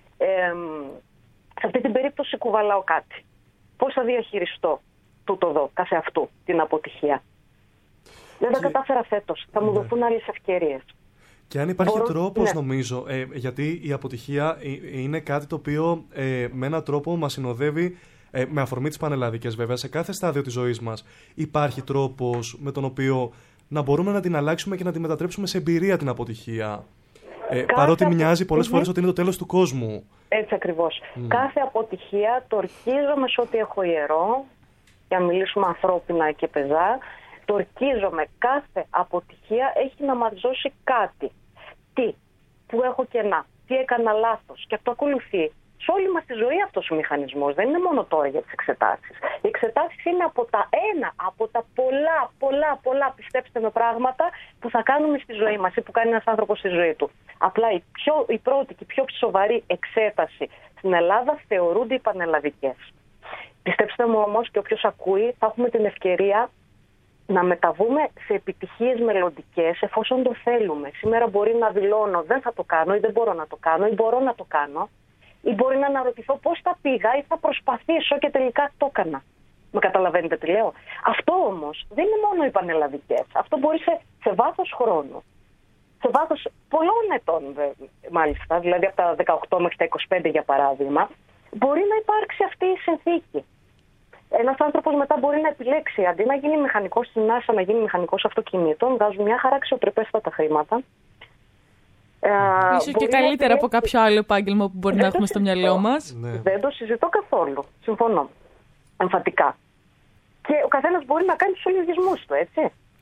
σε αυτή την περίπτωση κουβαλάω κάτι. Πώς θα διαχειριστώ τούτο εδώ, κάθε αυτού, την αποτυχία. Δεν τα κατάφερα φέτος, θα μου δοθούν άλλες ευκαιρίες. Και αν υπάρχει τρόπος, νομίζω, γιατί η αποτυχία είναι κάτι το οποίο με έναν τρόπο μας συνοδεύει, με αφορμή τις πανελλαδικές βέβαια, σε κάθε στάδιο της ζωής μας. Υπάρχει τρόπος με τον οποίο να μπορούμε να την αλλάξουμε και να την μετατρέψουμε σε εμπειρία την αποτυχία. Παρότι μοιάζει πολλές φορές ότι είναι το τέλος του κόσμου. Έτσι ακριβώς. Κάθε αποτυχία το ορκίζομαι σε ό,τι έχω ιερό, για να μιλήσουμε ανθρώπινα και πεζά, το ορκίζομαι. Κάθε αποτυχία έχει να μας δώσει κάτι. Τι, που έχω κενά, τι έκανα λάθος. Και αυτό ακολουθεί σε όλη μας τη ζωή αυτός ο μηχανισμός. Δεν είναι μόνο τώρα για τις εξετάσεις. Οι εξετάσεις είναι από τα πολλά, πιστέψτε με, πράγματα που θα κάνουμε στη ζωή μας ή που κάνει ένας άνθρωπος στη ζωή του. Απλά η πρώτη και η πιο σοβαρή εξέταση στην Ελλάδα θεωρούνται οι πανελλαδικές. Πιστέψτε μου όμως, και όποιος ακούει, θα έχουμε την ευκαιρία να μεταβούμε σε επιτυχίες μελλοντικές εφόσον το θέλουμε. Σήμερα μπορεί να δηλώνω δεν θα το κάνω ή δεν μπορώ να το κάνω ή μπορώ να το κάνω, ή μπορεί να αναρωτηθώ πώς θα πήγα ή θα προσπαθήσω και τελικά το έκανα. Με καταλαβαίνετε τι λέω? Αυτό όμως δεν είναι μόνο οι πανελλαδικές. Αυτό μπορεί σε βάθος χρόνου, σε βάθος πολλών ετών μάλιστα, δηλαδή από τα 18 μέχρι τα 25 για παράδειγμα, μπορεί να υπάρξει αυτή η συνθήκη. Ένας άνθρωπος μετά μπορεί να επιλέξει, αντί να γίνει μηχανικός στην NASA, να γίνει μηχανικός αυτοκινήτων, βγάζουν μια χαρά αξιοπρεπέστατα χρήματα. Ίσως και καλύτερα από κάποιο άλλο επάγγελμα που μπορεί να έχουμε στο μυαλό μας. Δεν το συζητώ καθόλου. Συμφωνώ. Εμφατικά. Και ο καθένας μπορεί να κάνει τους ολογισμούς του, έτσι.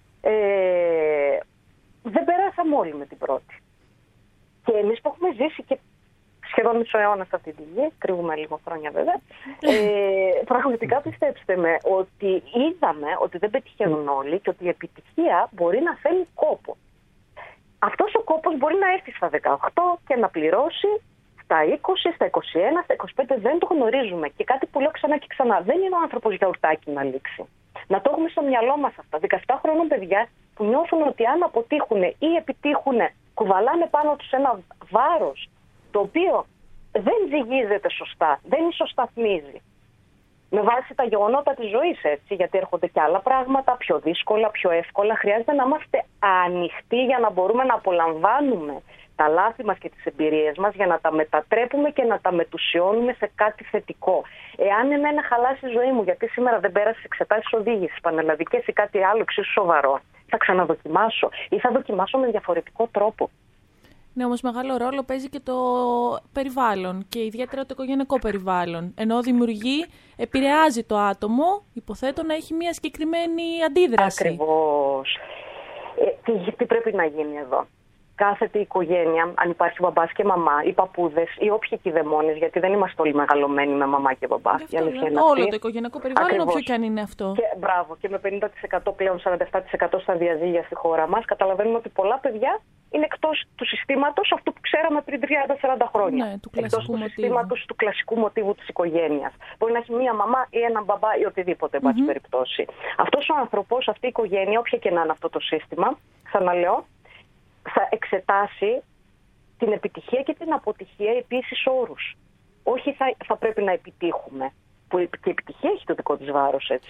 Δεν περάσαμε όλοι με την πρώτη. Και εμείς που έχουμε ζήσει και σχεδόν μισό αιώνα σε αυτή τη γη, κρύβουμε λίγο χρόνια βέβαια, πραγματικά πιστέψτε με ότι είδαμε ότι δεν πετυχαίνουν όλοι και ότι η επιτυχία μπορεί να θέλει κόπο. Αυτός ο κόπος μπορεί να έρθει στα 18 και να πληρώσει στα 20, στα 21, στα 25, δεν το γνωρίζουμε. Και κάτι που λέω ξανά και ξανά, δεν είναι ο άνθρωπος για ουρτάκι να λήξει. Να το έχουμε στο μυαλό μας αυτά. 17 χρόνων παιδιά που νιώθουν ότι αν αποτύχουν ή επιτύχουν, κουβαλάνε πάνω τους ένα βάρος το οποίο δεν ζυγίζεται σωστά, δεν ισοσταθμίζει. Με βάση τα γεγονότα της ζωής, έτσι, γιατί έρχονται και άλλα πράγματα πιο δύσκολα, πιο εύκολα. Χρειάζεται να είμαστε ανοιχτοί για να μπορούμε να απολαμβάνουμε τα λάθη μας και τις εμπειρίες μας, για να τα μετατρέπουμε και να τα μετουσιώνουμε σε κάτι θετικό. Εάν εμένα χαλάσει η ζωή μου, γιατί σήμερα δεν πέρασε εξετάσεις οδήγησης, πανελλαδικές ή κάτι άλλο εξίσου σοβαρό, θα ξαναδοκιμάσω ή θα δοκιμάσω με διαφορετικό τρόπο. Ναι, όμως μεγάλο ρόλο παίζει και το περιβάλλον και ιδιαίτερα το οικογενειακό περιβάλλον. Ενώ επηρεάζει το άτομο, υποθέτω να έχει μια συγκεκριμένη αντίδραση. Ακριβώς. Τι πρέπει να γίνει εδώ? Κάθεται η οικογένεια, αν υπάρχει μπαμπάς και μαμά, οι παππούδες, οι όποιοι κηδεμόνες, γιατί δεν είμαστε όλοι μεγαλωμένοι με μαμά και μπαμπά. Όλο το οικογενειακό περιβάλλον, όποιο και αν είναι αυτό. Και, μπράβο, και με 50% πλέον 47% στα διαζύγια στη χώρα μας, καταλαβαίνουμε ότι πολλά παιδιά είναι εκτός του συστήματος αυτού που ξέραμε πριν 30-40 χρόνια. Ναι, εκτός του συστήματος του κλασικού μοτίβου της οικογένειας. Μπορεί να έχει μία μαμά ή έναν μπαμπά ή οτιδήποτε, εν πάση περιπτώσει. Αυτός ο άνθρωπος, αυτή η οικογένεια, όποια και να είναι αυτό το σύστημα, ξαναλέω, θα εξετάσει την επιτυχία και την αποτυχία επίσης όρους. Όχι θα πρέπει να επιτύχουμε. Που και η επιτυχία έχει το δικό της βάρος, έτσι.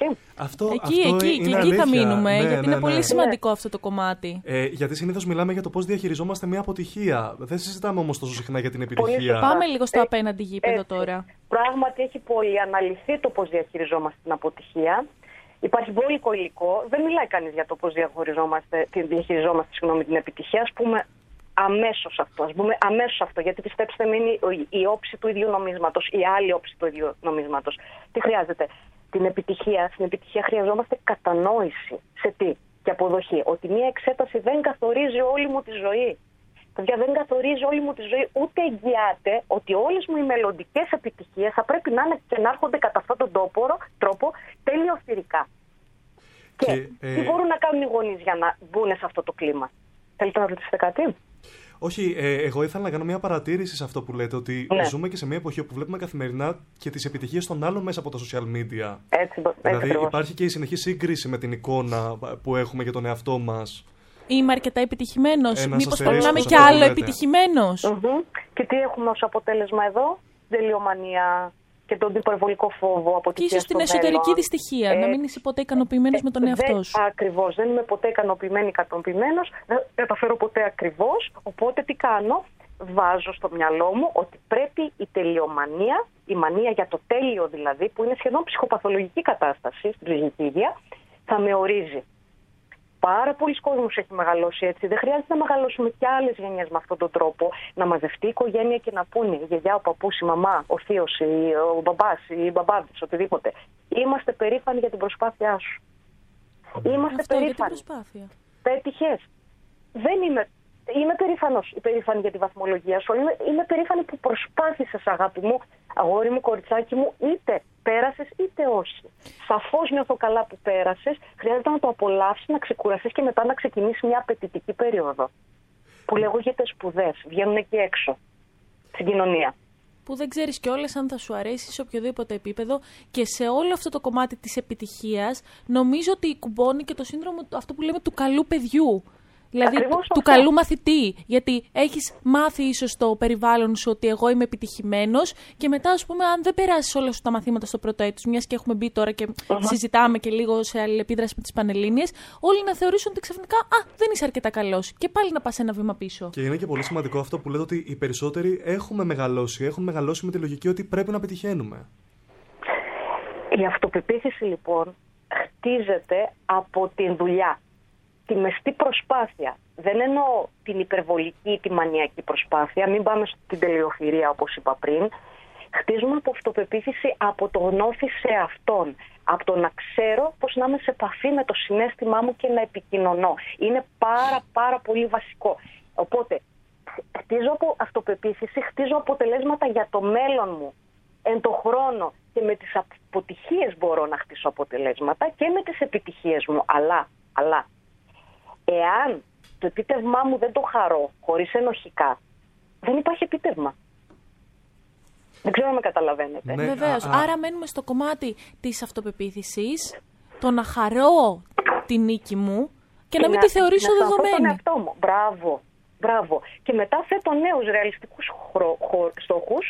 Εκεί θα μείνουμε, γιατί είναι πολύ σημαντικό αυτό το κομμάτι. Γιατί συνήθως μιλάμε για το πώς διαχειριζόμαστε μια αποτυχία. Δεν συζητάμε όμως τόσο συχνά για την επιτυχία. Πάμε λίγο στο απέναντι γήπεδο τώρα. Πράγματι έχει πολύ αναλυθεί το πώς διαχειριζόμαστε την αποτυχία. Υπάρχει μπόλικο υλικό. Δεν μιλάει κανείς για το πώς διαχειριζόμαστε την επιτυχία. Ας πούμε αμέσως αυτό. Γιατί πιστέψτε με, είναι η όψη του ίδιου νομίσματος, η άλλη όψη του ίδιου νομίσματος. Τι χρειάζεται? Στην επιτυχία χρειαζόμαστε κατανόηση. Σε τι? Και αποδοχή. Ότι μια εξέταση δεν καθορίζει όλη μου τη ζωή. Παιδιά, δεν καθορίζει όλη μου τη ζωή, ούτε εγγυάται ότι όλες μου οι μελλοντικές επιτυχίες θα πρέπει να είναι και να έρχονται κατά αυτόν τον τρόπο τελειοφυρικά. Και τι μπορούν να κάνουν οι γονείς για να μπουν σε αυτό το κλίμα? Θέλετε να ρωτήσετε κάτι? Όχι, εγώ ήθελα να κάνω μια παρατήρηση σε αυτό που λέτε, ότι ζούμε και σε μια εποχή όπου βλέπουμε καθημερινά και τις επιτυχίες των άλλων μέσα από τα social media. Έτσι, δηλαδή υπάρχει και η συνεχή σύγκριση με την εικόνα που έχουμε για τον εαυτό μας. Είμαι αρκετά επιτυχημένος. Μήπως περνάμε και κι άλλο επιτυχημένος. Και τι έχουμε ως αποτέλεσμα εδώ? Τελειομανία και τον υπερβολικό φόβο από και ίσως την εσωτερική δυστυχία, να μην είσαι ποτέ ικανοποιημένος με τον εαυτό σου. Ακριβώς, δεν είμαι ποτέ ικανοποιημένος, δεν καταφέρω ποτέ ακριβώς, οπότε τι κάνω? Βάζω στο μυαλό μου ότι πρέπει η τελειομανία, η μανία για το τέλειο δηλαδή, που είναι σχεδόν ψυχοπαθολογική κατάσταση στην ψυχική υγεία, θα με ορίζει. Πάρα πολλοί κόσμος έχει μεγαλώσει έτσι. Δεν χρειάζεται να μεγαλώσουμε κι άλλες γενιές με αυτόν τον τρόπο. Να μαζευτεί η οικογένεια και να πούνε η γιαγιά, ο παππούς, η μαμά, ο θείος, ο μπαμπάς, οι μπαμπάδες, οτιδήποτε. Είμαστε περήφανοι για την προσπάθειά σου. Είμαστε περήφανοι. Πέτυχες. Δεν είμαι. Είμαι περήφανη για τη βαθμολογία σου. Είμαι περήφανη που προσπάθησες, αγάπη μου, αγόρι μου, κοριτσάκι μου, είτε πέρασες είτε όχι. Σαφώς νιώθω καλά που πέρασες. Χρειάζεται να το απολαύσεις, να ξεκουραστείς και μετά να ξεκινήσεις μια απαιτητική περίοδο. Που λέγονται σπουδές. Βγαίνουν εκεί έξω. Στην κοινωνία. Που δεν ξέρεις κιόλας αν θα σου αρέσει σε οποιοδήποτε επίπεδο, και σε όλο αυτό το κομμάτι της επιτυχίας νομίζω ότι κουμπώνει και το σύνδρομο αυτό που λέμε του καλού παιδιού. Δηλαδή του καλού μαθητή, γιατί έχεις μάθει ίσως στο περιβάλλον σου ότι εγώ είμαι επιτυχημένος και μετά, ας πούμε, αν δεν περάσεις όλα σου τα μαθήματα στο πρώτο έτος, μιας και έχουμε μπει τώρα και συζητάμε και λίγο σε αλληλεπίδραση με τις Πανελλήνιες, όλοι να θεωρήσουν ότι ξαφνικά δεν είσαι αρκετά καλός και πάλι να πας ένα βήμα πίσω. Και είναι και πολύ σημαντικό αυτό που λέτε, ότι οι περισσότεροι έχουν μεγαλώσει με τη λογική ότι πρέπει να πετυχαίνουμε. Η αυτοπεποίθηση λοιπόν χτίζεται από την δουλειά. Τη μεστή προσπάθεια. Δεν εννοώ την υπερβολική, τη μανιακή προσπάθεια. Μην πάμε στην τελειοφυρία όπως είπα πριν. Χτίζουμε από αυτοπεποίθηση από το γνώθι σε αυτόν. Από το να ξέρω πώς να είμαι σε επαφή με το συναίσθημά μου και να επικοινωνώ. Είναι πάρα πολύ βασικό. Οπότε χτίζω από αυτοπεποίθηση, χτίζω αποτελέσματα για το μέλλον μου. Εν το χρόνο και με τις αποτυχίες μπορώ να χτίσω αποτελέσματα και με τις επιτυχίες μου. Αλλά εάν το επίτευγμά μου δεν το χαρώ χωρίς ενοχικά, δεν υπάρχει επίτευγμα. Δεν ξέρω αν με καταλαβαίνετε. Ναι, βεβαίως. Άρα μένουμε στο κομμάτι της αυτοπεποίθησης, το να χαρώ τη νίκη μου και να μην τη θεωρήσω δεδομένη. Τον εαυτό μου. Μπράβο. Και μετά θέτω νέους ρεαλιστικούς στόχους.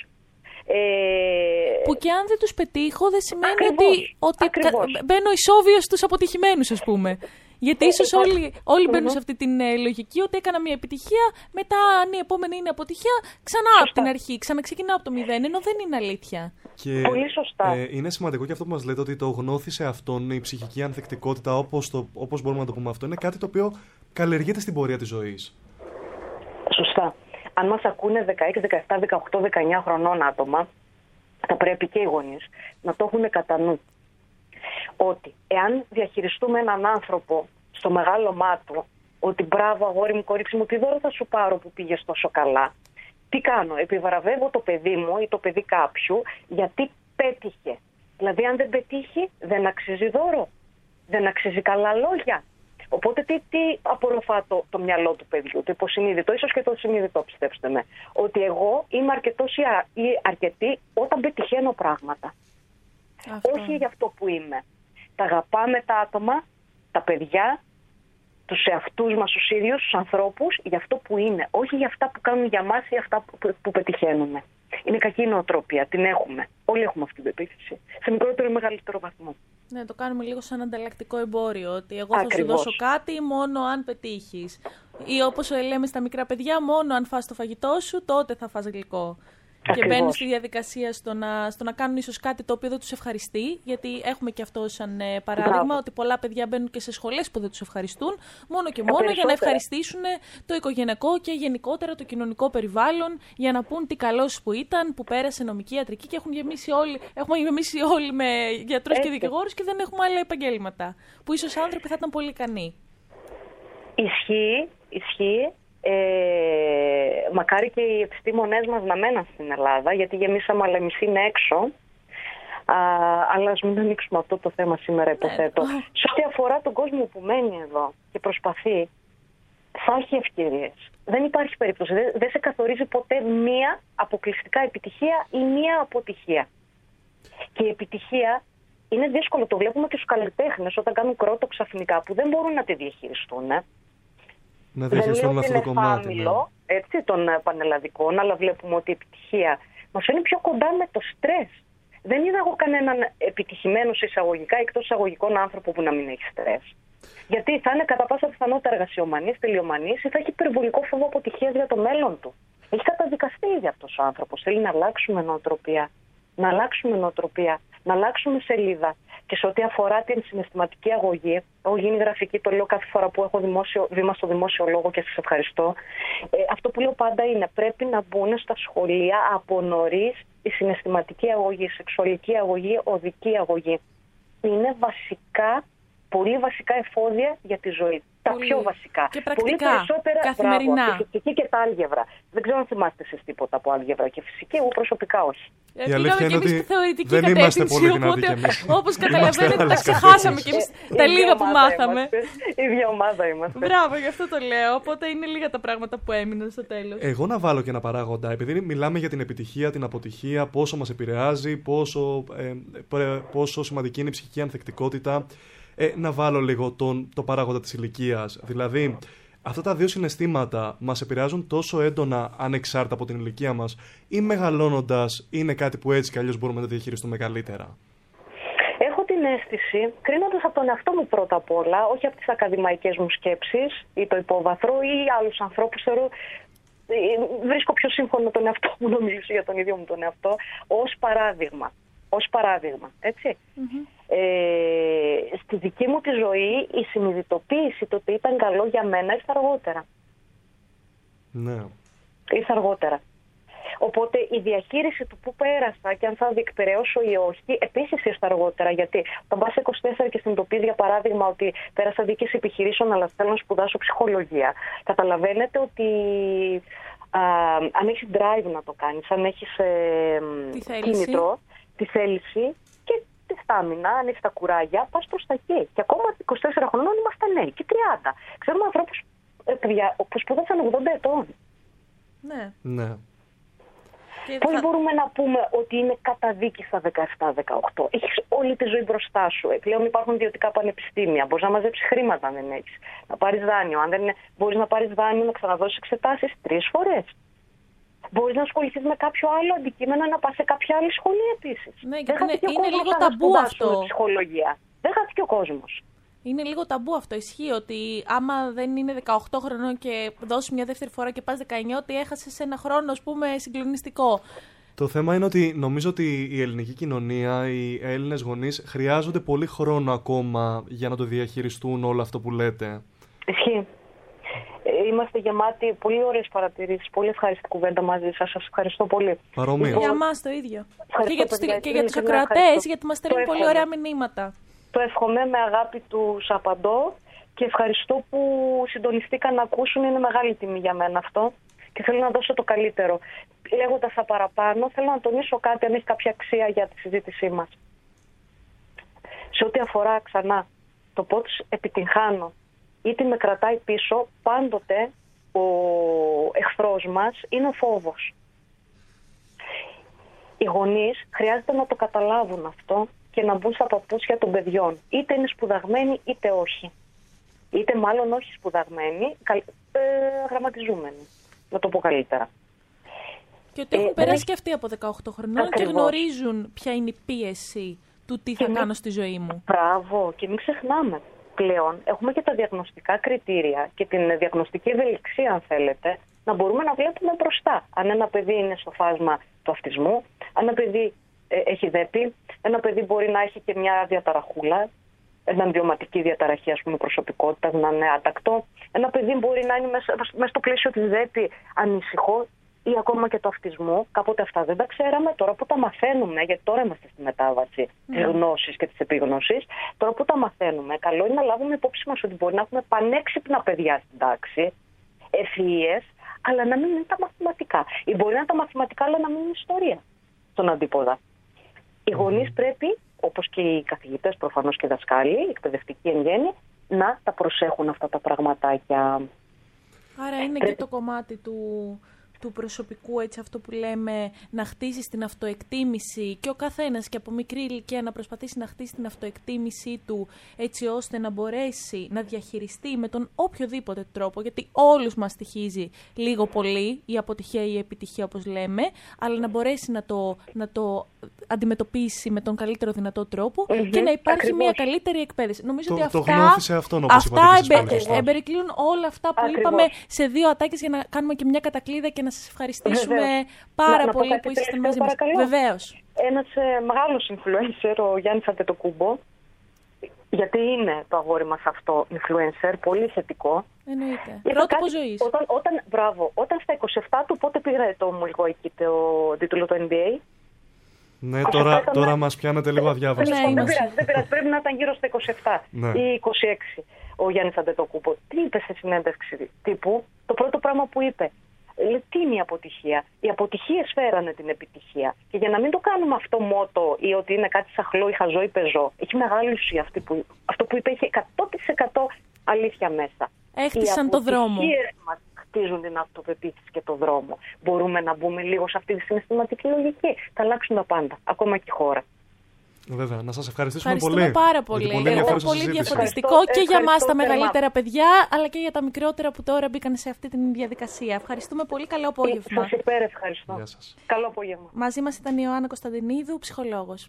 Που και αν δεν τους πετύχω δεν σημαίνει ότι μπαίνω ισόβιος στους αποτυχημένους, ας πούμε. Γιατί ίσως όλοι μπαίνουν σε αυτή την λογική ότι έκανα μια επιτυχία, μετά αν η επόμενη είναι αποτυχία, ξανά από την αρχή, ξαναξεκινάω από το μηδέν, ενώ δεν είναι αλήθεια. Και πολύ σωστά. Είναι σημαντικό και αυτό που μας λέτε, ότι το γνώθι σε αυτόν, η ψυχική ανθεκτικότητα, όπως μπορούμε να το πούμε αυτό, είναι κάτι το οποίο καλλιεργείται στην πορεία της ζωής. Σωστά. Αν μας ακούνε 16, 17, 18, 19 χρονών άτομα, θα πρέπει και οι γονείς να το έχουν κατά νου. Ότι εάν διαχειριστούμε έναν άνθρωπο στο μεγάλωμά του, ότι μπράβο αγόρι μου, κορίτσι μου, τι δώρο θα σου πάρω που πήγες τόσο καλά. Τι κάνω? Επιβραβεύω το παιδί μου ή το παιδί κάποιου γιατί πέτυχε. Δηλαδή αν δεν πετύχει δεν αξίζει δώρο, δεν αξίζει καλά λόγια. Οπότε τι απορροφά το μυαλό του παιδιού, το υποσυνείδητο, ίσως και το συνείδητο, πιστέψτε με. Ότι εγώ είμαι αρκετός ή αρκετή όταν πετυχαίνω πράγματα. Όχι για αυτό που είμαι. Τα αγαπάμε τα άτομα, τα παιδιά, τους εαυτούς μας τους ίδιους, τους ανθρώπους, για αυτό που είναι. Όχι για αυτά που κάνουν για μας ή αυτά που πετυχαίνουμε. Είναι κακή νοοτροπία, την έχουμε. Όλοι έχουμε αυτή την πεποίθηση. Σε μικρότερο ή μεγαλύτερο βαθμό. Ναι, το κάνουμε λίγο σαν ανταλλακτικό εμπόριο. Ότι εγώ θα σου δώσω κάτι μόνο αν πετύχεις. Ή όπως λέμε στα μικρά παιδιά, μόνο αν φας το φαγητό σου, τότε θα φας γλυκό. Και μπαίνουν στη διαδικασία στο να κάνουν ίσως κάτι το οποίο δεν τους ευχαριστεί, γιατί έχουμε και αυτό σαν παράδειγμα, ότι πολλά παιδιά μπαίνουν και σε σχολές που δεν τους ευχαριστούν, μόνο και μόνο για να ευχαριστήσουν το οικογενειακό και γενικότερα το κοινωνικό περιβάλλον, για να πούν τι καλός που ήταν, που πέρασε νομική, ιατρική και έχουμε γεμίσει όλοι με γιατρούς και δικηγόρους και δεν έχουμε άλλα επαγγέλματα, που ίσως άνθρωποι θα ήταν πολύ ικανοί. Ισχύει. Μακάρι και οι επιστήμονές μας να μέναν στην Ελλάδα, γιατί γεμίσαμε αλλά μισή είναι έξω. Αλλά ας μην ανοίξουμε αυτό το θέμα σήμερα, υποθέτω. Σε ό,τι αφορά τον κόσμο που μένει εδώ και προσπαθεί, θα έχει ευκαιρίες. Δεν υπάρχει περίπτωση. Δεν σε καθορίζει ποτέ μία αποκλειστικά επιτυχία ή μία αποτυχία. Και η επιτυχία είναι δύσκολο. Το βλέπουμε και στους καλλιτέχνες όταν κάνουν κρότο ξαφνικά που δεν μπορούν να τη διαχειριστούν. Να διαχειριστούν αυτό το κομμάτι. Φάμιλο, έτσι, των πανελλαδικών, αλλά βλέπουμε ότι η επιτυχία μας φαίνει πιο κοντά με το στρες. Δεν είδα εγώ κανέναν επιτυχημένο εισαγωγικά, εκτός εισαγωγικών άνθρωπο που να μην έχει στρες. Γιατί θα είναι κατά πάσα πιθανότητα εργασιομανής, τελειομανής ή θα έχει υπερβολικό φόβο αποτυχίας για το μέλλον του. Έχει καταδικαστεί για αυτός ο άνθρωπος. Θέλει να αλλάξουμε νοοτροπία. Να αλλάξουμε σελίδα. Και σε ό,τι αφορά την συναισθηματική αγωγή, έχω γίνει γραφική, το λέω κάθε φορά που έχω βήμα στο δημόσιο λόγο και σας ευχαριστώ. Αυτό που λέω πάντα είναι πρέπει να μπουν στα σχολεία από νωρίς η συναισθηματική αγωγή, η σεξουαλική αγωγή, οδική αγωγή. Είναι βασικά, πολύ βασικά εφόδια για τη ζωή. Τα πιο βασικά. Και πρακτικά, πολύ περισσότερα, καθημερινά. Μπράβο, τη φυσική και τα άλγευρα. Δεν ξέρω αν θυμάστε εσείς τίποτα από άλγευρα και φυσική, εγώ προσωπικά όχι. Η αλήθεια είναι ότι δεν είμαστε πολύ δυνατοί κι εμείς. Όπως καταλαβαίνετε, τα ξεχάσαμε κι εμείς τα λίγα που μάθαμε. Η ίδια ομάδα είμαστε. Μπράβο, γι' αυτό το λέω. Οπότε είναι λίγα τα πράγματα που έμειναν στο τέλος. Εγώ να βάλω και ένα παράγοντα, επειδή μιλάμε για την επιτυχία, την αποτυχία, πόσο μας επηρεάζει, πόσο σημαντική είναι η ψυχική ανθεκτικότητα. Να βάλω λίγο το παράγοντα της ηλικίας. Δηλαδή, αυτά τα δύο συναισθήματα μας επηρεάζουν τόσο έντονα ανεξάρτητα από την ηλικία μας ή μεγαλώνοντας είναι κάτι που έτσι κι αλλιώς μπορούμε να το διαχειριστούμε καλύτερα? Έχω την αίσθηση, κρίνοντας από τον εαυτό μου πρώτα απ' όλα, όχι από τις ακαδημαϊκές μου σκέψεις ή το υπόβαθρο ή άλλους ανθρώπους, βρίσκω πιο σύμφωνο τον εαυτό μου να μιλήσω για τον ίδιο μου τον εαυτό, ως παράδειγμα, έτσι. Στη δική μου τη ζωή η συνειδητοποίηση το ότι ήταν καλό για μένα ήρθε αργότερα. Ναι. Ήρθε αργότερα. Οπότε η διαχείριση του που πέρασα και αν θα διεκπαιρεώσω ή όχι, επίσης ήρθε αργότερα. Γιατί όταν πας 24 και συνειδητοποιείς, για παράδειγμα, ότι πέρασα διοίκηση επιχειρήσεων, αλλά θέλω να σπουδάσω ψυχολογία, καταλαβαίνετε ότι αν έχεις drive να το κάνεις, αν έχεις κίνητρο, τη θέληση και τη στάμινα, αν έχεις τα κουράγια, πας προς τα εκεί. Και ακόμα 24 χρονών είμαστε νέοι και 30. Ξέρουμε ανθρώπους που σπούδασαν 80 ετών. Ναι. Πώς μπορούμε να πούμε ότι είναι καταδίκη στα 17-18? Έχεις όλη τη ζωή μπροστά σου. Πλέον υπάρχουν ιδιωτικά πανεπιστήμια. Μπορείς να μαζέψεις χρήματα αν δεν έχεις. Να πάρεις δάνειο. Αν δεν μπορείς να πάρεις δάνειο, να ξαναδώσεις εξετάσεις 3 φορές. Μπορείς να ασχοληθείς με κάποιο άλλο αντικείμενο, να πας σε κάποια άλλη σχολή επίσης. Ναι, γιατί είναι λίγο ταμπού αυτό. Ψυχολογία. Δεν χάθηκε ο κόσμος. Είναι λίγο ταμπού αυτό. Ισχύει ότι άμα δεν είναι 18 χρονών και δώσεις μια δεύτερη φορά και πας 19, ότι έχασες ένα χρόνο, ας πούμε, συγκλονιστικό. Το θέμα είναι ότι νομίζω ότι η ελληνική κοινωνία, οι Έλληνες γονείς χρειάζονται πολύ χρόνο ακόμα για να το διαχειριστούν όλο αυτό που λέτε. Ισχύει. Είμαστε γεμάτοι, πολύ ωραίες παρατηρήσεις, πολύ ευχαριστή κουβέντα μαζί σας. Σας ευχαριστώ πολύ. Παρομοίως. Για μας το ίδιο. Και για τους ακροατές, γιατί μας στέλνουν πολύ ωραία μηνύματα. Το εύχομαι, με αγάπη τους απαντώ και ευχαριστώ που συντονιστήκαν να ακούσουν. Είναι μεγάλη τιμή για μένα αυτό και θέλω να δώσω το καλύτερο. Λέγοντας τα παραπάνω, θέλω να τονίσω κάτι, αν έχει κάποια αξία για τη συζήτησή μας. Σε ό,τι αφορά ξανά το πώς επιτυγχάνω είτε με κρατάει πίσω, πάντοτε ο εχθρός μας είναι ο φόβος. Οι γονείς χρειάζεται να το καταλάβουν αυτό και να μπουν στα παπούτσια των παιδιών. Είτε είναι σπουδαγμένοι είτε όχι. Είτε μάλλον όχι σπουδαγμένοι, γραμματιζούμενοι. Να το πω καλύτερα. Και ότι έχουν περάσει και αυτοί από 18 χρονών ακριβώς. Και γνωρίζουν ποια είναι η πίεση του τι θα κάνω στη ζωή μου. Μπράβο, και μην ξεχνάμε. Πλέον έχουμε και τα διαγνωστικά κριτήρια και την διαγνωστική ευελιξία, αν θέλετε, να μπορούμε να βλέπουμε μπροστά. Αν ένα παιδί είναι στο φάσμα του αυτισμού, αν ένα παιδί έχει δέπη, ένα παιδί μπορεί να έχει και μια διαταραχούλα, εναντιωματική διαταραχή, ας πούμε, προσωπικότητας, να είναι άτακτο. Ένα παιδί μπορεί να είναι μέσα στο πλαίσιο της δέπη ανήσυχο ή ακόμα και του αυτισμού. Κάποτε αυτά δεν τα ξέραμε. Τώρα που τα μαθαίνουμε, γιατί τώρα είμαστε στη μετάβαση της γνώσης και της επίγνωσης, τώρα που τα μαθαίνουμε, καλό είναι να λάβουμε υπόψη μας ότι μπορεί να έχουμε πανέξυπνα παιδιά στην τάξη, ευφυΐες, αλλά να μην είναι τα μαθηματικά. Ή μπορεί να είναι τα μαθηματικά, αλλά να μην είναι ιστορία στον αντίποδα. Οι γονείς πρέπει, όπως και οι καθηγητές προφανώς και οι δασκάλοι, οι εκπαιδευτικοί εν γέννη, να τα προσέχουν αυτά τα πραγματάκια. Άρα είναι και το κομμάτι του του προσωπικού, έτσι αυτό που λέμε, να χτίσεις την αυτοεκτίμηση και ο καθένας και από μικρή ηλικία να προσπαθήσει να χτίσει την αυτοεκτίμησή του έτσι ώστε να μπορέσει να διαχειριστεί με τον οποιοδήποτε τρόπο, γιατί όλους μας στοιχίζει λίγο πολύ η αποτυχία ή η επιτυχία όπως λέμε, αλλά να μπορέσει να το αντιμετωπίσει με τον καλύτερο δυνατό τρόπο και να υπάρχει μια καλύτερη εκπαίδευση. Νομίζω ότι αυτά εμπερικλείουν όλα αυτά που είπαμε σε 2 ατάκες για να κάνουμε και μια κατακλείδα και να σας ευχαριστήσουμε πάρα πολύ που είσαστε μαζί μας. Βεβαίως. Ένας μεγάλος influencer, ο Γιάννης Αντετοκούμπο, γιατί είναι το αγόρι μας αυτό influencer, πολύ θετικό. Εννοείται. Πρότυπο ζωής. Όταν στα 27 του, πότε πήρε το Μιλγόικι το τίτλο του NBA. Ναι, τώρα μας πιάνετε λίγο αδιάβαστο. Δεν πειράζει, πρέπει να ήταν γύρω στα 27 ή 26 ο Γιάννης Αντετοκούμπο. Τι είπε σε συνέντευξη τύπου, το πρώτο πράγμα που είπε. Τι είναι η αποτυχία? Οι αποτυχίες φέρανε την επιτυχία. Και για να μην το κάνουμε αυτό μότο ή ότι είναι κάτι σαχλό ή χαζό ή πεζό, έχει μεγάλη ουσία αυτό που είπε, έχει 100% αλήθεια μέσα. Έχτισαν το δρόμο. Οι αποτυχίες μας χτίζουν την αυτοπεποίθηση και το δρόμο. Μπορούμε να μπούμε λίγο σε αυτή τη συναισθηματική λογική. Θα αλλάξουν τα πάντα, ακόμα και η χώρα. Βέβαια, να σας ευχαριστήσουμε πολύ. Πάρα πολύ. Ήταν πολύ διαφορετικό και για μας τα μεγαλύτερα παιδιά, αλλά και για τα μικρότερα που τώρα μπήκαν σε αυτή τη διαδικασία. Ευχαριστούμε πολύ. Καλό απόγευμα. Σας υπερευχαριστώ. Γεια σας. Καλό απόγευμα. Μαζί μας ήταν η Ιωάννα Κωνσταντινίδου, ψυχολόγος.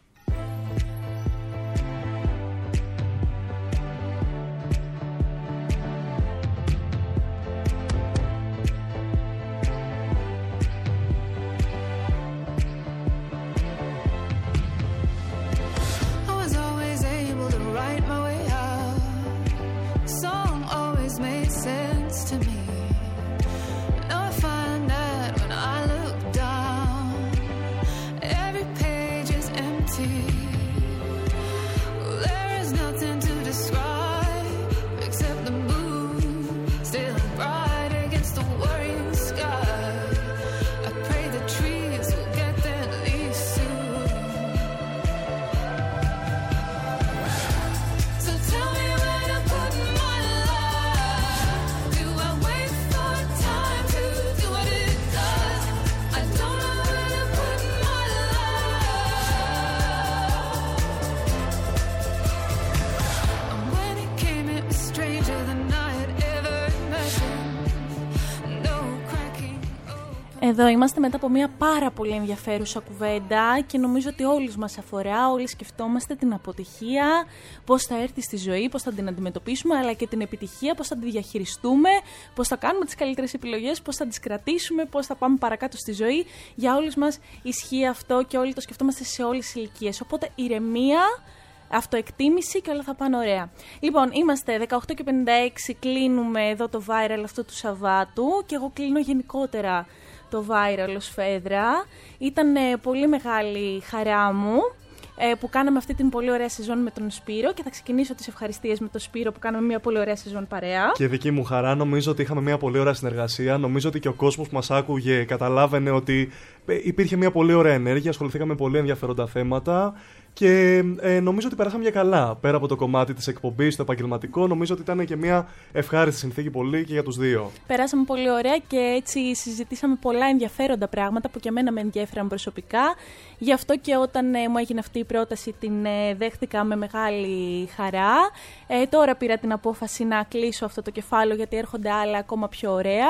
Εδώ είμαστε μετά από μια πάρα πολύ ενδιαφέρουσα κουβέντα και νομίζω ότι όλους μας αφορά, όλοι σκεφτόμαστε την αποτυχία, πώς θα έρθει στη ζωή, πώς θα την αντιμετωπίσουμε, αλλά και την επιτυχία, πώς θα τη διαχειριστούμε, πώς θα κάνουμε τις καλύτερες επιλογές, πώς θα τις κρατήσουμε, πώς θα πάμε παρακάτω στη ζωή. Για όλους μας ισχύει αυτό και όλοι το σκεφτόμαστε σε όλες τις ηλικίες. Οπότε ηρεμία, αυτοεκτίμηση και όλα θα πάνε ωραία. Λοιπόν, είμαστε 18:56, κλείνουμε εδώ το viral αυτό του Σαββάτου και εγώ κλείνω γενικότερα το viral ως Φέδρα. Ήταν πολύ μεγάλη χαρά μου που κάναμε αυτή την πολύ ωραία σεζόν με τον Σπύρο και θα ξεκινήσω τις ευχαριστίες με τον Σπύρο που κάναμε μια πολύ ωραία σεζόν παρέα. Και δική μου χαρά, νομίζω ότι είχαμε μια πολύ ωραία συνεργασία. Νομίζω ότι και ο κόσμος που μας άκουγε καταλάβαινε ότι υπήρχε μια πολύ ωραία ενέργεια, ασχοληθήκαμε με πολύ ενδιαφέροντα θέματα. Και νομίζω ότι περάσαμε για καλά. Πέρα από το κομμάτι της εκπομπής, το επαγγελματικό, νομίζω ότι ήταν και μια ευχάριστη συνθήκη πολύ και για τους δύο. Περάσαμε πολύ ωραία και έτσι συζητήσαμε πολλά ενδιαφέροντα πράγματα που και εμένα με ενδιαφέραν προσωπικά. Γι' αυτό και όταν μου έγινε αυτή η πρόταση την δέχτηκα με μεγάλη χαρά. Τώρα πήρα την απόφαση να κλείσω αυτό το κεφάλαιο γιατί έρχονται άλλα ακόμα πιο ωραία.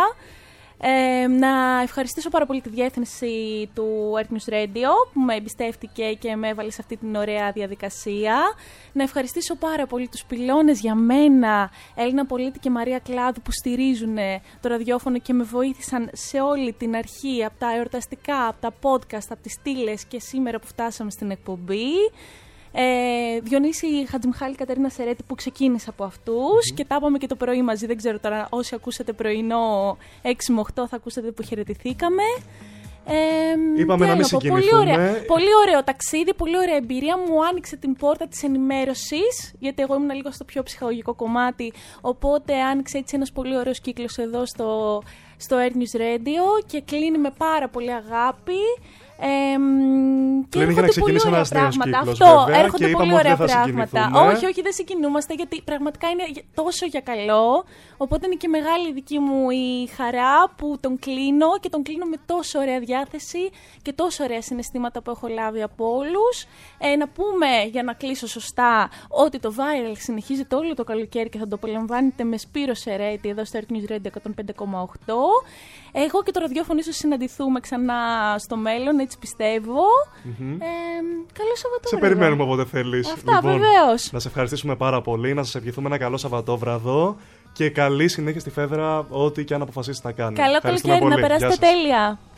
Να ευχαριστήσω πάρα πολύ τη διεύθυνση του Earth News Radio που με εμπιστεύτηκε και με έβαλε σε αυτή την ωραία διαδικασία. Να ευχαριστήσω πάρα πολύ τους πυλώνες για μένα, Έλληνα Πολίτη και Μαρία Κλάδου που στηρίζουν το ραδιόφωνο και με βοήθησαν σε όλη την αρχή, από τα εορταστικά, από τα podcast, από τις στήλες και σήμερα που φτάσαμε στην εκπομπή. Διονύση Χατζημιχάλη, Κατερίνα Σερέτη που ξεκίνησε από αυτούς και τα είπαμε και το πρωί μαζί. Δεν ξέρω τώρα όσοι ακούσατε πρωινό 6 με 8 θα ακούσατε που χαιρετηθήκαμε. Είπαμε να μην συγκινηθούμε. Πολύ ωραίο ταξίδι, πολύ ωραία εμπειρία. Μου άνοιξε την πόρτα της ενημέρωσης, γιατί εγώ ήμουν λίγο στο πιο ψυχολογικό κομμάτι. Οπότε άνοιξε έτσι ένας πολύ ωραίος κύκλος εδώ στο Earth News Radio και κλείνει με πάρα πολύ αγάπη. Και έρχονται πολύ ωραία πράγματα. Αυτό, έρχονται πολύ ωραία πράγματα. Όχι, δεν συγκινούμαστε, γιατί πραγματικά είναι τόσο για καλό. Οπότε είναι και μεγάλη η δική μου η χαρά που τον κλείνω και τον κλείνω με τόσο ωραία διάθεση και τόσο ωραία συναισθήματα που έχω λάβει από όλους. Να πούμε, για να κλείσω σωστά, ότι το Viral συνεχίζεται όλο το καλοκαίρι και θα το απολαμβάνετε με Σπύρο Σερέτη εδώ στο Earth News Radio 105,8. Εγώ και το ραδιόφωνο ίσως συναντηθούμε ξανά στο μέλλον, έτσι πιστεύω. Καλό Σαββατόβραδο. Σε περιμένουμε όποτε θέλεις. Αυτά, βεβαίως. Να σε ευχαριστήσουμε πάρα πολύ, να σας ευχηθούμε ένα καλό Σαββατόβραδο και καλή συνέχεια στη Φέδρα, ό,τι και αν αποφασίσεις να κάνεις. Καλό καλοκαίρι, να περάσετε τέλεια.